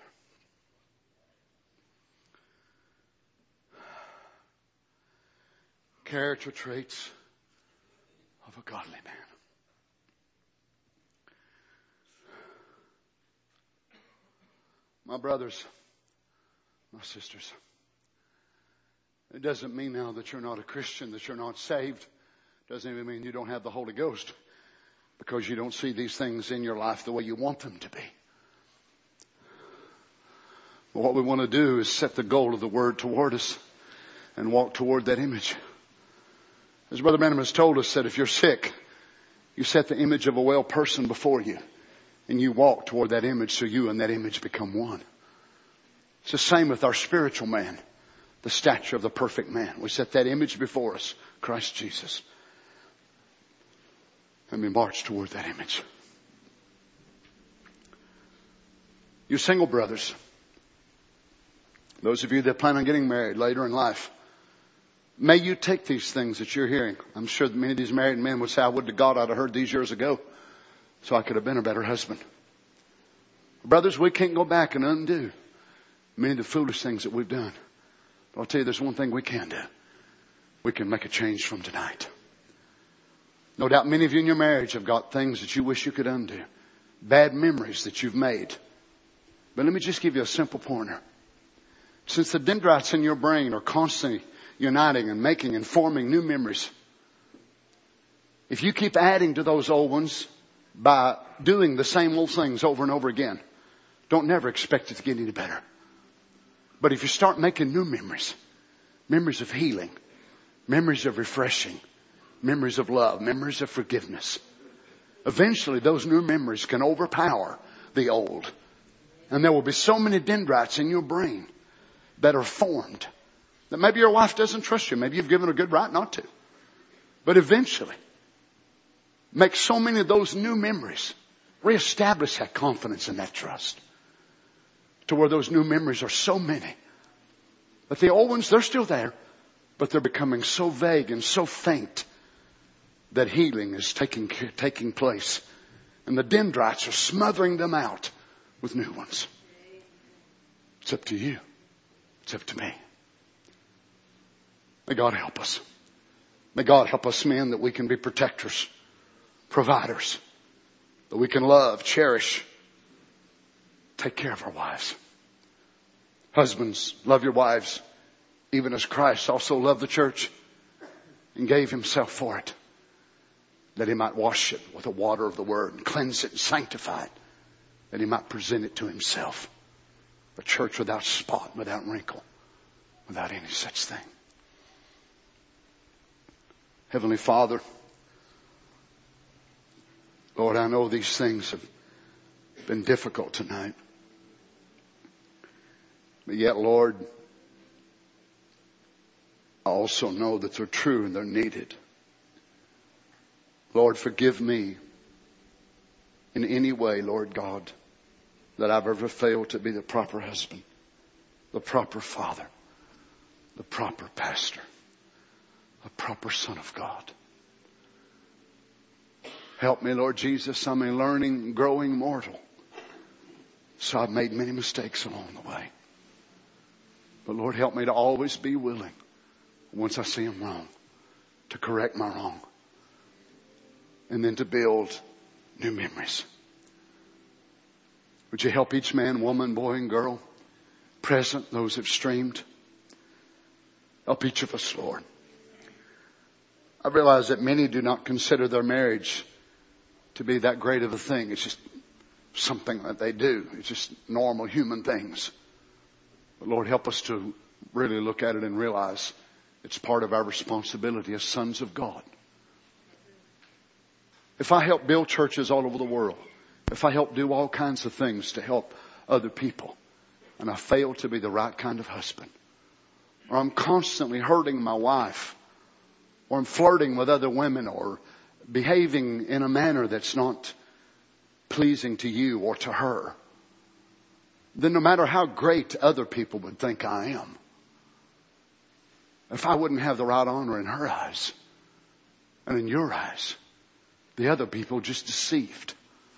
Character traits of a godly man. My brothers, my sisters, it doesn't mean now that you're not a Christian, that you're not saved. It doesn't even mean you don't have the Holy Ghost because you don't see these things in your life the way you want them to be. But what we want to do is set the goal of the Word toward us and walk toward that image. As Brother Branham has told us that if you're sick, you set the image of a well person before you and you walk toward that image so you and that image become one. It's the same with our spiritual man, the stature of the perfect man. We set that image before us, Christ Jesus. And we march toward that image. You single brothers, those of you that plan on getting married later in life, May you take these things that you're hearing. I'm sure that many of these married men would say, I would to God I'd have heard these years ago so I could have been a better husband. Brothers, we can't go back and undo many of the foolish things that we've done. But I'll tell you, there's one thing we can do. We can make a change from tonight. No doubt many of you in your marriage have got things that you wish you could undo. Bad memories that you've made. But let me just give you a simple pointer. Since the dendrites in your brain are constantly uniting and making and forming new memories, if you keep adding to those old ones by doing the same old things over and over again, don't never expect it to get any better. But if you start making new memories, memories of healing, memories of refreshing, memories of love, memories of forgiveness, eventually those new memories can overpower the old. And there will be so many dendrites in your brain that are formed that maybe your wife doesn't trust you. Maybe you've given her a good right not to. But eventually, make so many of those new memories. Reestablish that confidence and that trust. To where those new memories are so many. But the old ones, they're still there. But they're becoming so vague and so faint that healing is taking, taking place. And the dendrites are smothering them out with new ones. It's up to you. It's up to me. May God help us. May God help us men that we can be protectors, providers, that we can love, cherish, take care of our wives. Husbands, love your wives, even as Christ also loved the church and gave himself for it, that he might wash it with the water of the word and cleanse it and sanctify it, that he might present it to himself. A church without spot, without wrinkle, without any such thing. Heavenly Father, Lord, I know these things have been difficult tonight. But yet, Lord, I also know that they're true and they're needed. Lord, forgive me in any way, Lord God, that I've ever failed to be the proper husband, the proper father, the proper pastor, the proper son of God. Help me, Lord Jesus. I'm a learning, growing mortal. So I've made many mistakes along the way. But Lord, help me to always be willing, once I see them wrong, to correct my wrong. And then to build new memories. Would you help each man, woman, boy, and girl present, those who've streamed? Help each of us, Lord. I realize that many do not consider their marriage to be that great of a thing. It's just something that they do. It's just normal human things. But Lord, help us to really look at it and realize it's part of our responsibility as sons of God. If I help build churches all over the world, if I help do all kinds of things to help other people, and I fail to be the right kind of husband, or I'm constantly hurting my wife, or I'm flirting with other women, or behaving in a manner that's not pleasing to you or to her, then no matter how great other people would think I am, if I wouldn't have the right honor in her eyes and in your eyes, the other people just deceived.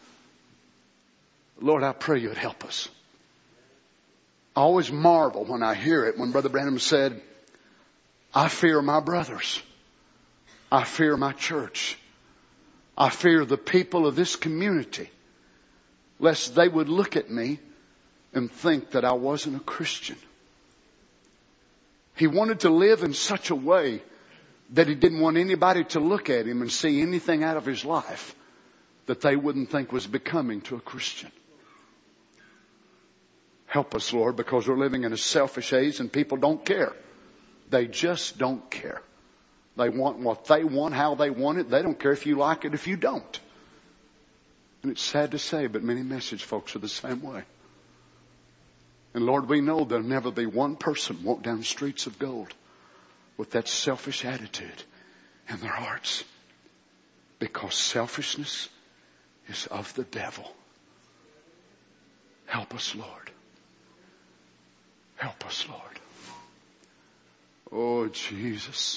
Lord, I pray you'd help us. I always marvel when I hear it when Brother Branham said, I fear my brothers. I fear my church. I fear the people of this community, lest they would look at me and think that I wasn't a Christian. He wanted to live in such a way that he didn't want anybody to look at him and see anything out of his life that they wouldn't think was becoming to a Christian. Help us, Lord, because we're living in a selfish age and people don't care. They just don't care. They want what they want, how they want it. They don't care if you like it, if you don't. And it's sad to say, but many message folks are the same way. And Lord, we know there'll never be one person walk down streets of gold with that selfish attitude in their hearts. Because selfishness is of the devil. Help us, Lord. Help us, Lord. Oh, Jesus.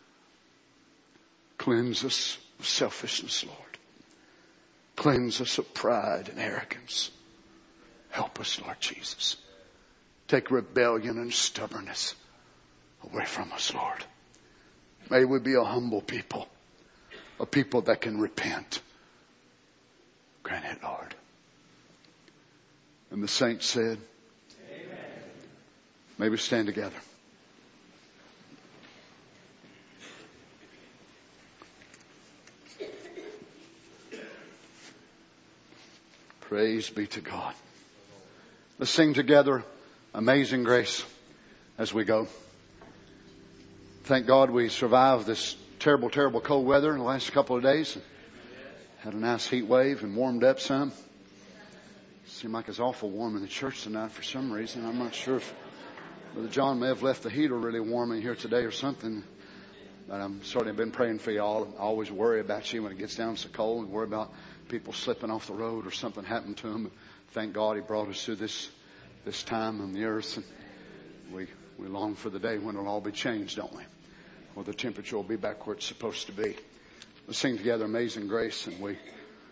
Cleanse us of selfishness, Lord. Cleanse us of pride and arrogance. Help us, Lord Jesus. Take rebellion and stubbornness away from us, Lord. May we be a humble people. A people that can repent. Grant it, Lord. And the saints said, Amen. May we stand together. Praise be to God. Let's sing together Amazing Grace as we go. Thank God we survived this terrible, terrible cold weather in the last couple of days. Had a nice heat wave and warmed up some. Seemed like it's awful warm in the church tonight for some reason. I'm not sure if Brother John may have left the heater really warm in here today or something. But I'm certainly been praying for you all. I always worry about you when it gets down so cold and worry about people slipping off the road or something happened to them. Thank God He brought us through this this time on the earth. And we, we long for the day when it'll all be changed, don't we? Where the temperature will be back where it's supposed to be. Let's sing together Amazing Grace. And we...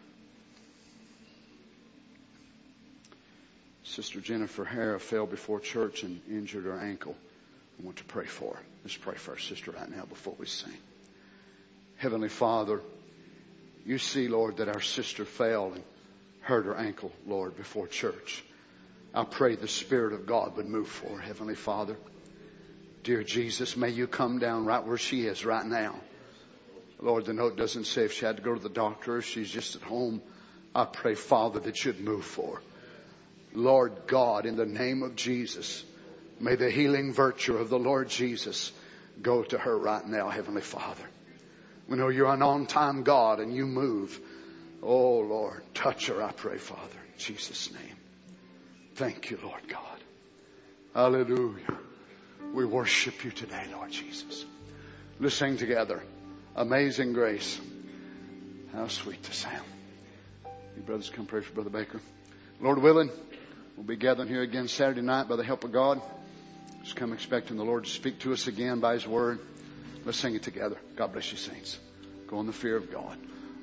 Sister Jennifer Hara fell before church and injured her ankle. I want to pray for her. Let's pray for our sister right now before we sing. Heavenly Father, You see, Lord, that our sister fell and hurt her ankle, Lord, before church. I pray the Spirit of God would move for her, Heavenly Father. Dear Jesus, may You come down right where she is right now. Lord, the note doesn't say if she had to go to the doctor or if she's just at home. I pray, Father, that You'd move for her. Lord God, in the name of Jesus, may the healing virtue of the Lord Jesus go to her right now, Heavenly Father. We know You're an on-time God and You move. Oh, Lord, touch her, I pray, Father, in Jesus' name. Thank You, Lord God. Hallelujah. We worship You today, Lord Jesus. Let's sing together. Amazing Grace. How sweet the sound. You brothers come pray for Brother Baker. Lord willing, we'll be gathering here again Saturday night by the help of God. Just come expecting the Lord to speak to us again by His Word. Let's sing it together. God bless you, saints. Go in the fear of God.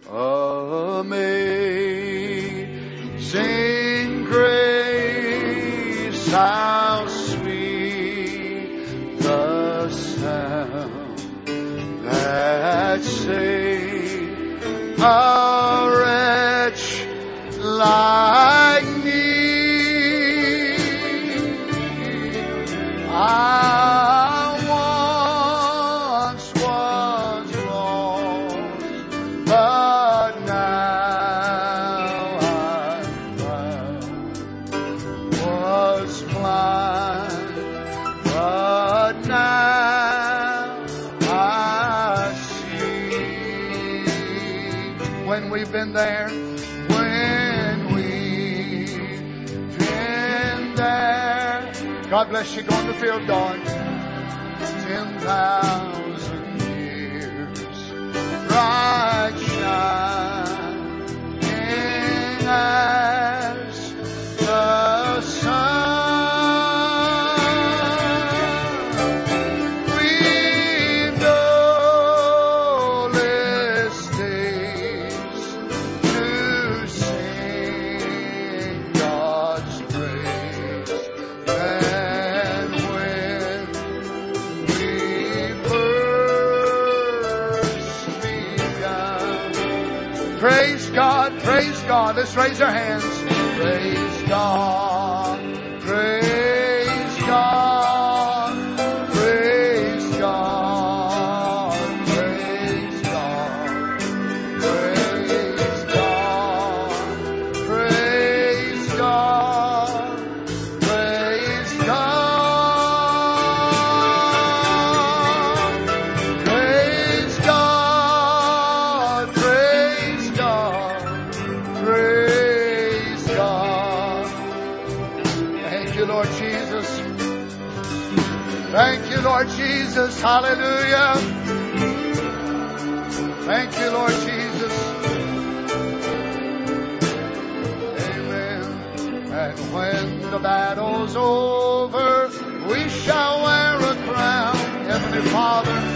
Amazing grace, how sweet the sound that saved a wretch like me. I once was lost, but now I'm found. Was blind, but now I see. When we've been there, when we've been there. God bless you. Go in the fear of God. Ten thousand years, bright shining as the sun. We've no days to sing God's praise. And when we first began, praise God, praise God. Let's raise our hands. Praise God, praise God, praise God, praise God, praise God, praise God, praise God, praise God, praise God, praise God. Thank You, Lord Jesus. Thank You, Lord Jesus. Hallelujah. Thank You, Lord Jesus. Amen. And when the battle's over, we shall wear a crown. Heavenly Heavenly Father.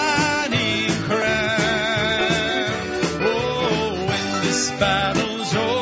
Battle's over.